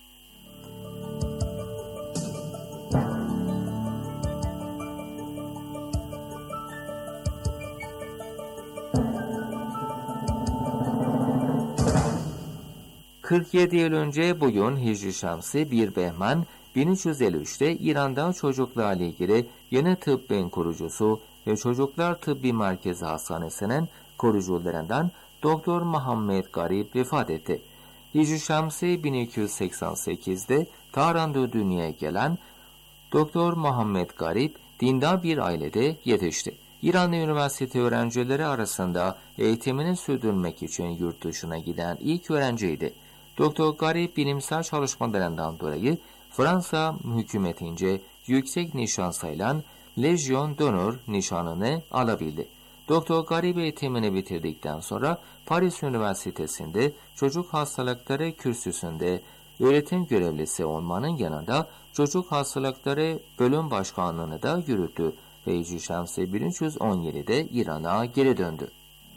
...47 yıl önce bugün Hicri Şemsi 1 Behmen 1353'te İran'da çocuklarla ilgili yeni tıbbın kurucusu ve Çocuklar Tıbbi Merkezi Hastanesi'nin kurucularından Doktor Muhammed Garip vefat etti. Hicri Şemsi 1288'de Tahran'da dünyaya gelen Doktor Muhammed Garip dindar bir ailede yetişti. İranlı üniversite öğrencileri arasında eğitimini sürdürmek için yurt dışına giden ilk öğrenciydi. Doktor Garip bilimsel çalışmalarından dolayı Fransa hükümetince yüksek nişan sayılan Legion d'Honneur nişanını alabildi. Doktor Garip eğitimini bitirdikten sonra Paris Üniversitesi'nde çocuk hastalıkları kürsüsünde öğretim görevlisi olmanın yanında çocuk hastalıkları bölüm başkanlığını da yürüttü ve Hicri Şemsi 1317'de İran'a geri döndü.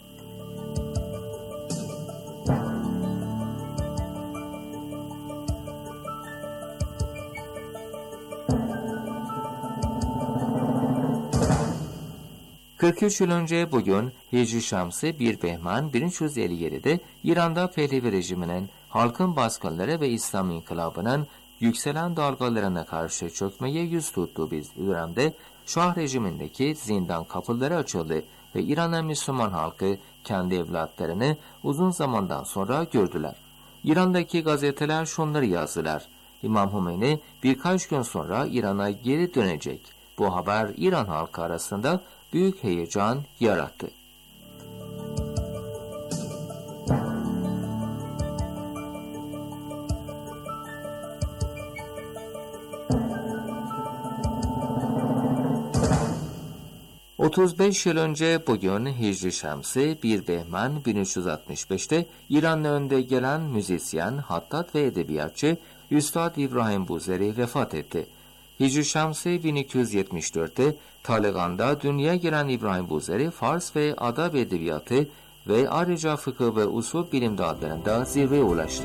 ...43 yıl önce bugün Hicri Şemsi 1 Behmen 1357'de İran'da Pehlevi rejiminin halkın baskınları ve İslam inkılabının yükselen dalgalarına karşı çökmeye yüz tuttuğu bir dönemde Şah rejimindeki zindan kapıları açıldı ve İran'ın Müslüman halkı kendi evlatlarını uzun zamandan sonra gördüler. İran'daki gazeteler şunları yazdılar: İmam Hümeyni birkaç gün sonra İran'a geri dönecek. Bu haber İran halkı arasında büyük heyecan yarattı. ...35 yıl önce bugün Hicri Şemsi 1 Behman 1365'te İran'ın önde gelen müzisyen, hattat ve edebiyatçı Üstad İbrahim Buzeri vefat etti. Hicri Şemsi 1274'te Talegan'da dünyaya gelen İbrahim Buzeri, Fars ve adab edebiyatı ve ayrıca fıkıh ve usul bilim dallarında zirveye ulaştı.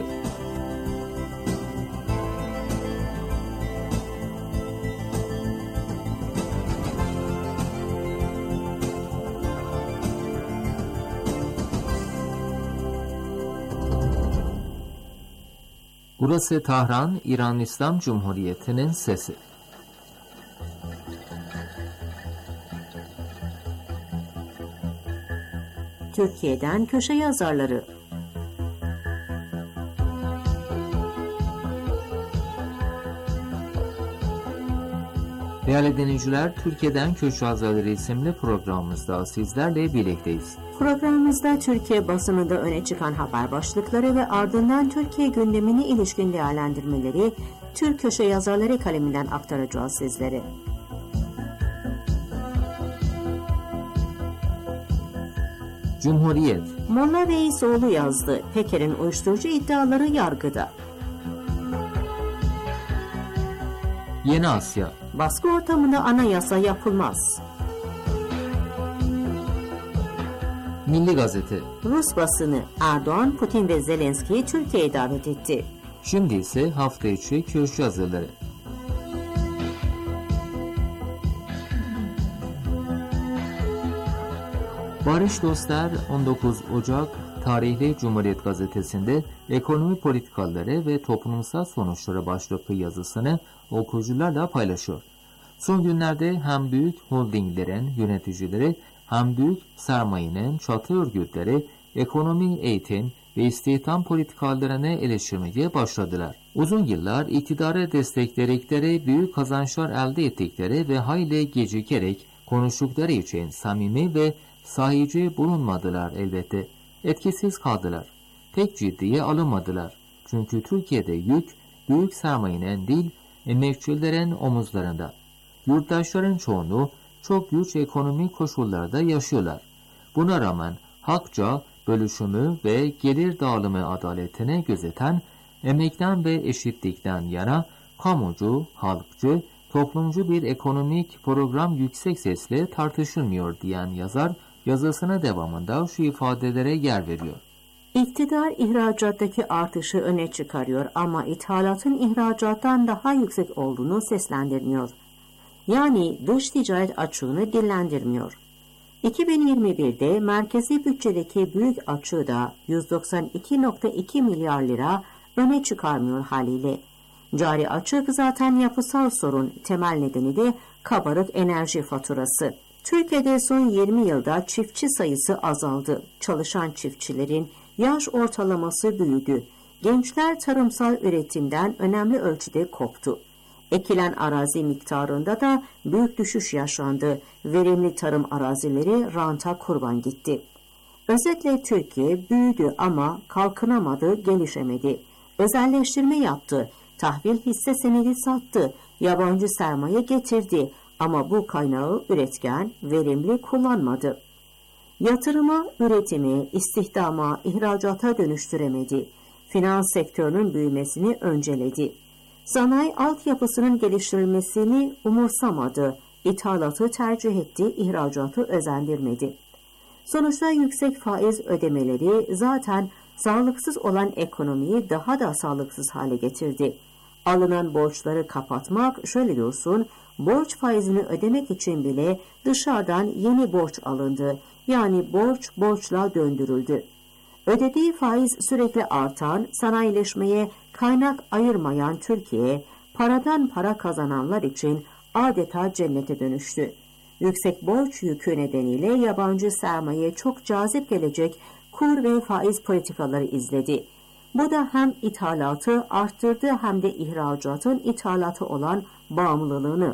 Burası Tahran, İran İslam Cumhuriyeti'nin sesi. Türkiye'den köşe yazarları. Değerli dinleyiciler, Türkiye'den Köşe Yazarları isimli programımızda sizlerle birlikteyiz. Programımızda Türkiye basınında öne çıkan haber başlıkları ve ardından Türkiye gündemine ilişkin değerlendirmeleri Türk köşe yazarları kaleminden aktaracağız sizlere. Cumhuriyet. Molla Veysoğlu yazdı. Peker'in uyuşturucu iddiaları yargıda. Yeni Asya. Baskı ortamında anayasa yapılmaz. Milli Gazete. Rus basını Erdoğan, Putin ve Zelenski'yi Türkiye'ye davet etti. Şimdi ise hafta içi köşe yazıları. Barış Dostlar 19 Ocak tarihli Cumhuriyet Gazetesi'nde ekonomi politikaları ve toplumsal sonuçları başlıklı yazısını okuyucularla paylaşıyor. Son günlerde hem büyük holdinglerin yöneticileri hem büyük sermayenin çatı örgütleri ekonomi, eğitim ve istihdam politikalarını eleştirmeye başladılar. Uzun yıllar iktidara destekledikleri, büyük kazançlar elde ettikleri ve hayli gecikerek konuştukları için samimi ve sahici bulunmadılar elbette. Etkisiz kaldılar. Pek ciddiye alınmadılar. Çünkü Türkiye'de yük, büyük sermayenin değil, emekçilerin omuzlarında. Yurttaşların çoğunluğu çok güç ekonomik koşullarda yaşıyorlar. Buna rağmen hakça bölüşümü ve gelir dağılımı adaletini gözeten, emekten ve eşitlikten yana kamucu, halkçı, toplumcu bir ekonomik program yüksek sesle tartışılmıyor diyen yazar, yazısına devamında şu ifadelere yer veriyor. İktidar ihracattaki artışı öne çıkarıyor ama ithalatın ihracattan daha yüksek olduğunu seslendirmiyor. Yani dış ticaret açığını dillendirmiyor. 2021'de merkezi bütçedeki büyük açığı da 192,2 milyar lira öne çıkarmıyor haliyle. Cari açık zaten yapısal sorun, temel nedeni de kabarık enerji faturası. Türkiye'de son 20 yılda çiftçi sayısı azaldı. Çalışan çiftçilerin yaş ortalaması büyüdü. Gençler tarımsal üretimden önemli ölçüde koptu. Ekilen arazi miktarında da büyük düşüş yaşandı. Verimli tarım arazileri ranta kurban gitti. Özetle Türkiye büyüdü ama kalkınamadı, gelişemedi. Özelleştirme yaptı, tahvil hisse senedi sattı, yabancı sermaye getirdi ama bu kaynağı üretken, verimli kullanmadı. Yatırıma, üretimi, istihdama, ihracata dönüştüremedi. Finans sektörünün büyümesini önceledi. Sanayi altyapısının geliştirilmesini umursamadı. İthalatı tercih etti, ihracatı özendirmedi. Sonuçta yüksek faiz ödemeleri zaten sağlıksız olan ekonomiyi daha da sağlıksız hale getirdi. Alınan borçları kapatmak, şöyle dursun, borç faizini ödemek için bile dışarıdan yeni borç alındı. Yani borç borçla döndürüldü. Ödediği faiz sürekli artan, sanayileşmeye kaynak ayırmayan Türkiye, paradan para kazananlar için adeta cennete dönüştü. Yüksek borç yükü nedeniyle yabancı sermaye çok cazip gelecek kur ve faiz politikaları izledi. Bu da hem ithalatı arttırdı hem de ihracatın ithalatı olan bağımlılığını.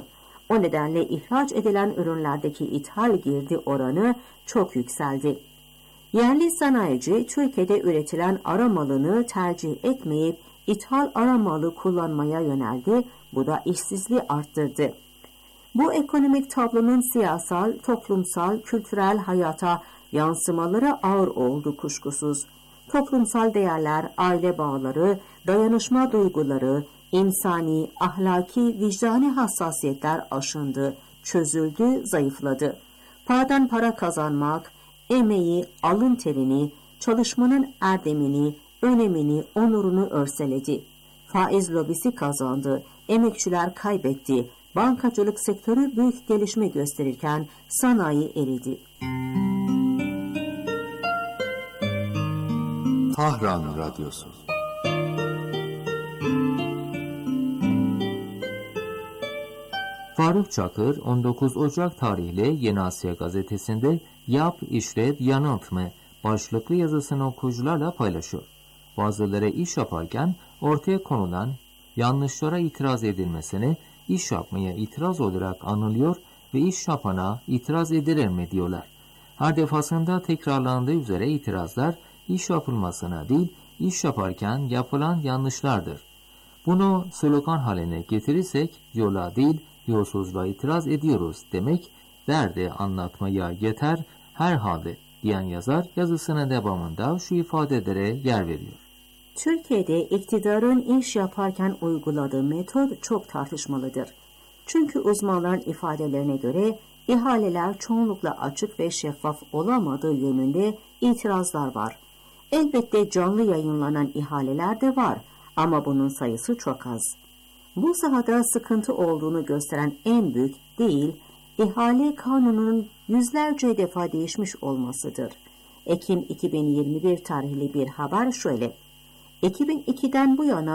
O nedenle ihraç edilen ürünlerdeki ithal girdi oranı çok yükseldi. Yerli sanayici Türkiye'de üretilen ara malını tercih etmeyip ithal ara malı kullanmaya yöneldi. Bu da işsizliği arttırdı. Bu ekonomik tablonun siyasal, toplumsal, kültürel hayata yansımaları ağır oldu kuşkusuz. Toplumsal değerler, aile bağları, dayanışma duyguları, insani, ahlaki, vicdani hassasiyetler aşındı, çözüldü, zayıfladı. Paradan para kazanmak, emeği, alın terini, çalışmanın erdemini, önemini, onurunu örseledi. Faiz lobisi kazandı, emekçiler kaybetti, bankacılık sektörü büyük gelişme gösterirken sanayi eridi. Tahran Radyosu. Faruk Çakır 19 Ocak tarihli Yeni Asya gazetesinde "Yap, işlet, yanıltma" başlıklı yazısını okuyucularla paylaşıyor. Bazıları iş yaparken ortaya konulan yanlışlara itiraz edilmesini iş yapmaya itiraz olarak anılıyor ve iş yapana itiraz edilir mi diyorlar. Her defasında tekrarlandığı üzere itirazlar iş yapılmasına değil, iş yaparken yapılan yanlışlardır. Bunu slogan haline getirirsek yola değil, yolsuzluğa itiraz ediyoruz demek, derdi anlatmaya yeter herhalde diyen yazar yazısının devamında şu ifadelere yer veriyor. Türkiye'de iktidarın iş yaparken uyguladığı metot çok tartışmalıdır. Çünkü uzmanların ifadelerine göre ihaleler çoğunlukla açık ve şeffaf olamadığı yönünde itirazlar var. Elbette canlı yayınlanan ihaleler de var ama bunun sayısı çok az. Bu sahada sıkıntı olduğunu gösteren en büyük değil, ihale kanununun yüzlerce defa değişmiş olmasıdır. Ekim 2021 tarihli bir haber şöyle: 2002'den bu yana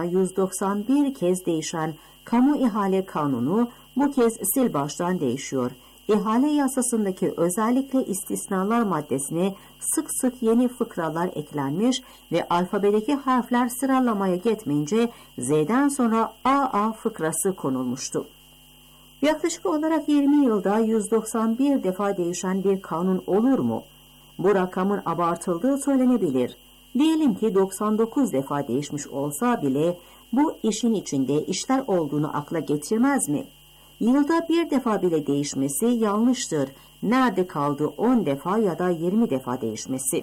191 kez değişen kamu ihale kanunu bu kez sil baştan değişiyor. İhale yasasındaki özellikle istisnalar maddesine sık sık yeni fıkralar eklenmiş ve alfabedeki harfler sıralamaya yetmeyince Z'den sonra AA fıkrası konulmuştu. Yaklaşık olarak 20 yılda 191 defa değişen bir kanun olur mu? Bu rakamın abartıldığı söylenebilir. Diyelim ki 99 defa değişmiş olsa bile bu işin içinde işler olduğunu akla getirmez mi? Yılda bir defa bile değişmesi yanlıştır. Nerede kaldı 10 defa ya da 20 defa değişmesi?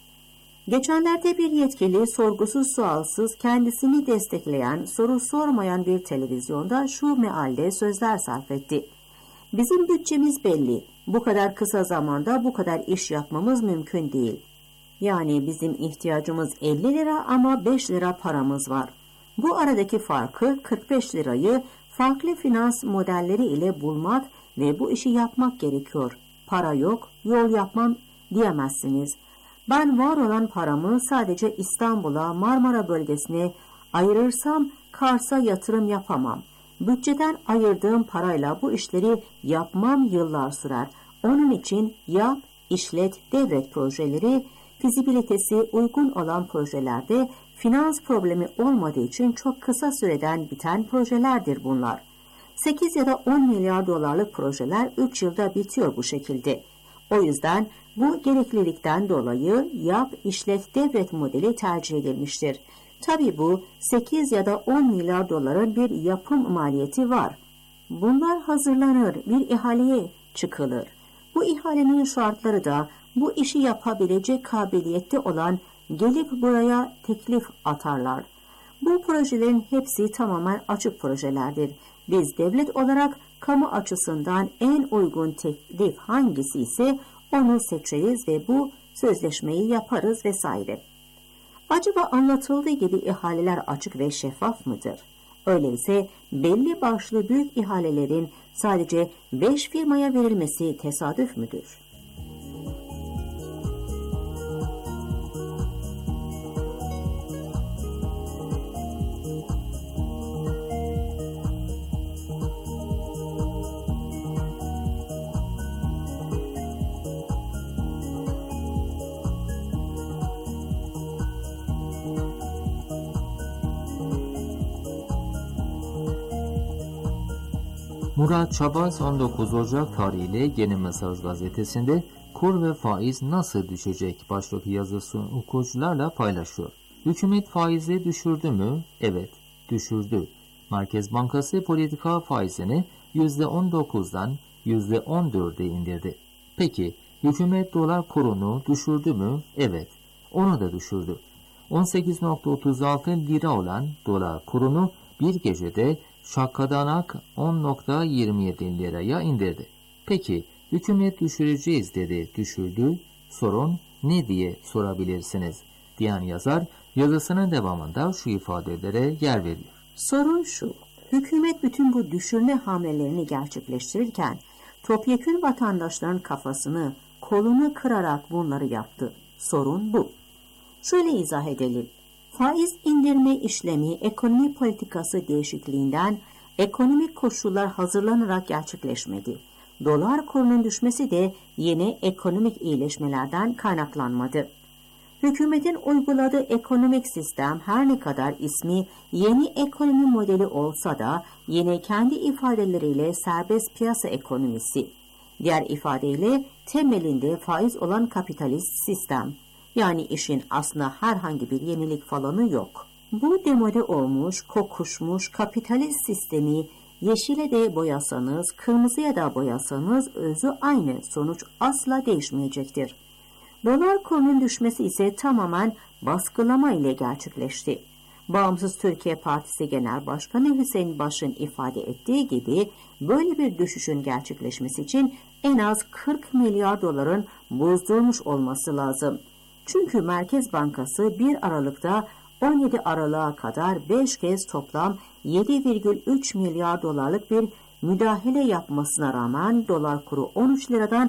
Geçenlerde bir yetkili sorgusuz sualsız kendisini destekleyen, soru sormayan bir televizyonda şu mealde sözler sarf etti. Bizim bütçemiz belli. Bu kadar kısa zamanda bu kadar iş yapmamız mümkün değil. Yani bizim ihtiyacımız 50 lira ama 5 lira paramız var. Bu aradaki farkı 45 lirayı farklı finans modelleri ile bulmak ve bu işi yapmak gerekiyor. Para yok, yol yapmam diyemezsiniz. Ben var olan paramı sadece İstanbul'a, Marmara bölgesine ayırırsam Kars'a yatırım yapamam. Bütçeden ayırdığım parayla bu işleri yapmam yıllar sürer. Onun için yap, işlet, devret projeleri, fizibilitesi uygun olan projelerde finans problemi olmadığı için çok kısa süreden biten projelerdir bunlar. 8 ya da 10 milyar dolarlık projeler 3 yılda bitiyor bu şekilde. O yüzden bu gereklilikten dolayı yap, işlet, devret modeli tercih edilmiştir. Tabii bu 8 ya da 10 milyar doların bir yapım maliyeti var. Bunlar hazırlanır, bir ihaleye çıkılır. Bu ihalenin şartları da bu işi yapabilecek kabiliyette olan gelip buraya teklif atarlar. Bu projelerin hepsi tamamen açık projelerdir. Biz devlet olarak kamu açısından en uygun teklif hangisi ise onu seçeriz ve bu sözleşmeyi yaparız vesaire. Acaba anlatıldığı gibi ihaleler açık ve şeffaf mıdır? Öyleyse belli başlı büyük ihalelerin sadece 5 firmaya verilmesi tesadüf müdür? Murat Çabaz 19 Ocak tarihiyle Yeni Mesaj gazetesinde kur ve faiz nasıl düşecek başlıklı yazısını okuyucularla paylaşıyor. Hükümet faizi düşürdü mü? Evet, düşürdü. Merkez Bankası politika faizini %19'dan %14'e indirdi. Peki, hükümet dolar kurunu düşürdü mü? Evet, onu da düşürdü. 18.36 lira olan dolar kurunu bir gecede şakkadanak 10.27 liraya indirdi. Peki, hükümet düşüreceğiz dedi, düşürdü. Sorun ne diye sorabilirsiniz, diyen yazar yazısının devamında şu ifadelere yer veriyor. Sorun şu, hükümet bütün bu düşürme hamlelerini gerçekleştirirken topyekün vatandaşların kafasını, kolunu kırarak bunları yaptı. Sorun bu. Şöyle izah edelim. Faiz indirme işlemi ekonomi politikası değişikliğinden ekonomik koşullar hazırlanarak gerçekleşmedi. Dolar kurunun düşmesi de yeni ekonomik iyileşmelerden kaynaklanmadı. Hükümetin uyguladığı ekonomik sistem her ne kadar ismi yeni ekonomi modeli olsa da yine kendi ifadeleriyle serbest piyasa ekonomisi, diğer ifadeyle temelinde faiz olan kapitalist sistem. Yani işin aslında herhangi bir yenilik falanı yok. Bu demode olmuş, kokuşmuş kapitalist sistemi yeşile de boyasanız, kırmızıya da boyasanız özü aynı, sonuç asla değişmeyecektir. Dolar kurunun düşmesi ise tamamen baskılama ile gerçekleşti. Bağımsız Türkiye Partisi Genel Başkanı Hüseyin Baş'ın ifade ettiği gibi böyle bir düşüşün gerçekleşmesi için en az 40 milyar doların bozdurmuş olması lazım. Çünkü Merkez Bankası 1 Aralık'ta 17 Aralık'a kadar 5 kez toplam 7,3 milyar dolarlık bir müdahale yapmasına rağmen dolar kuru 13 liradan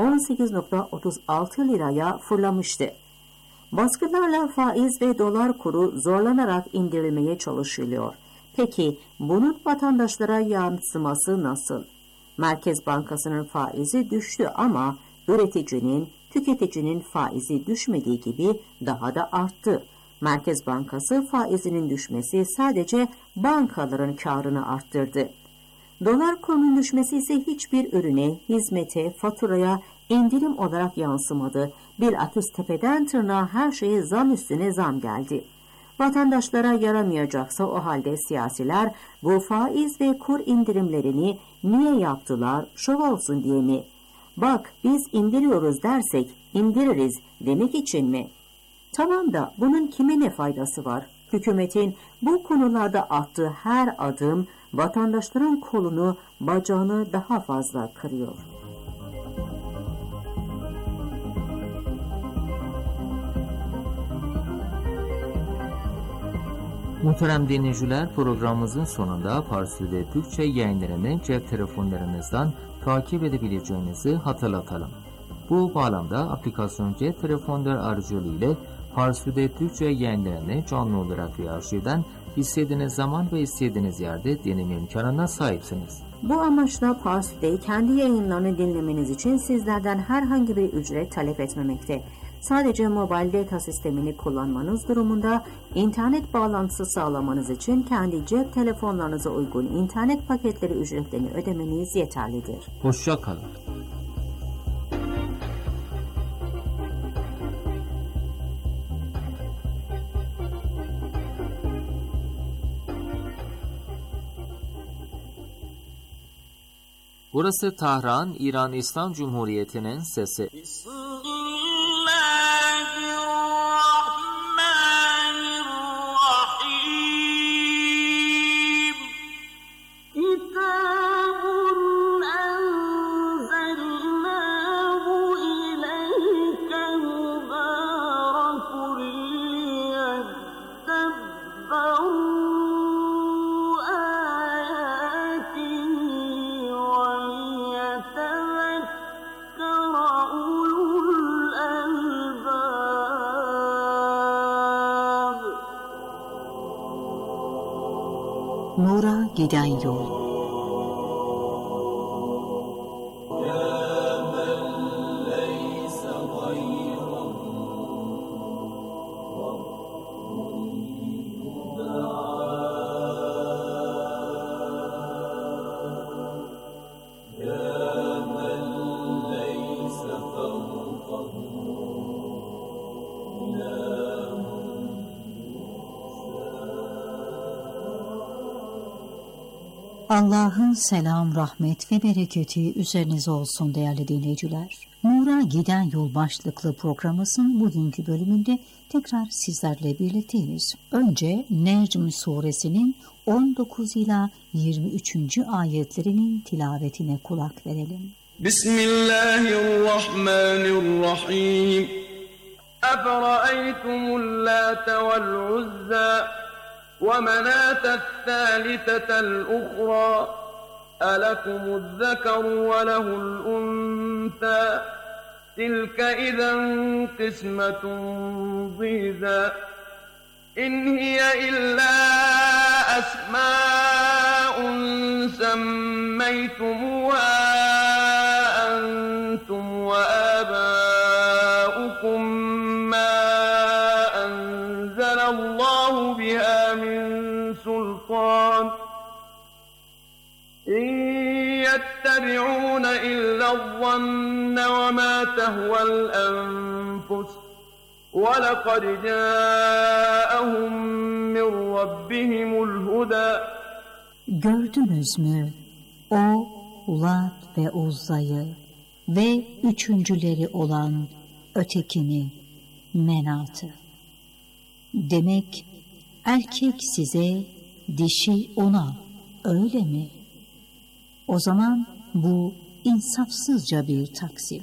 18.36 liraya fırlamıştı. Baskılarla faiz ve dolar kuru zorlanarak indirilmeye çalışılıyor. Peki bunun vatandaşlara yansıması nasıl? Merkez Bankası'nın faizi düştü ama üreticinin, tüketicinin faizi düşmediği gibi daha da arttı. Merkez Bankası faizinin düşmesi sadece bankaların karını arttırdı. Dolar kurunun düşmesi ise hiçbir ürüne, hizmete, faturaya indirim olarak yansımadı. Bilakis tepeden tırnağa her şeye zam üstüne zam geldi. Vatandaşlara yaramayacaksa o halde siyasiler bu faiz ve kur indirimlerini niye yaptılar, şov olsun diye mi? Bak biz indiriyoruz dersek indiririz demek için mi? Tamam da bunun kime ne faydası var? Hükümetin bu konularda attığı her adım vatandaşların kolunu, bacağını daha fazla kırıyor. Muhterem dinleyiciler, programımızın sonunda Farsça'da Türkçe yayınlarını cep telefonlarınızdan takip edebileceğinizi hatırlatalım. Bu bağlamda aplikasyon cep telefonları aracılığıyla Farsça'da Türkçe yayınlarını canlı olarak ve arşivden istediğiniz zaman ve istediğiniz yerde dinleme imkanına sahipsiniz. Bu amaçla Farsça'da kendi yayınlarını dinlemeniz için sizlerden herhangi bir ücret talep etmemekte. Sadece mobil data sistemini kullanmanız durumunda internet bağlantısı sağlamanız için kendi cep telefonlarınıza uygun internet paketleri ücretlerini ödemeniz yeterlidir. Hoşça kalın. Burası Tahran, İran İslam Cumhuriyeti'nin sesi. Nura giden yol. Allah'ın selam, rahmet ve bereketi üzerinize olsun değerli dinleyiciler. Nur'a Giden Yol başlıklı programımızın bugünkü bölümünde tekrar sizlerle birlikteyiz. Önce Necm suresinin 19 ila 23. ayetlerinin tilavetine kulak verelim. Bismillahirrahmanirrahim. Efera'eytumul lâte vel uzzâ ve menâte thâlitetel ukhra. Elekumuz zekaru ve lehul unthâ. Tilke izen kısmetun zîzâ. İn hiye illâ esmâ'un semmeytumuhâ entum ve âbâukum mâ enzelallahu bihâ min sultan. İn yettebi'ûne illa'z-zanne ve mâ tehvel enfus. وَلَقَدْ جَاءَهُمْ مِنْ رَبِّهِمُ الْهُدَى. Gördünüz mü o Lat ve Uzza'yı ve üçüncüleri olan ötekini, Menat'ı? Demek erkek size, dişi ona, öyle mi? O zaman bu insafsızca bir taksim.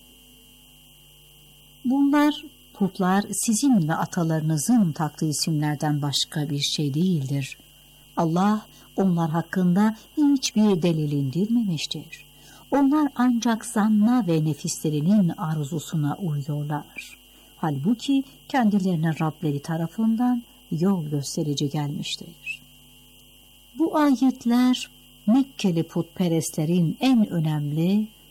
Bunlar putlar sizin ve atalarınızın taktığı isimlerden başka bir şey değildir. Allah onlar hakkında hiçbir delil indirmemiştir. Onlar ancak zanna ve nefislerinin arzusuna uyuyorlar. Halbuki kendilerine Rableri tarafından yol gösterici gelmiştir. Bu ayetler Mekkeli putperestlerin en önemli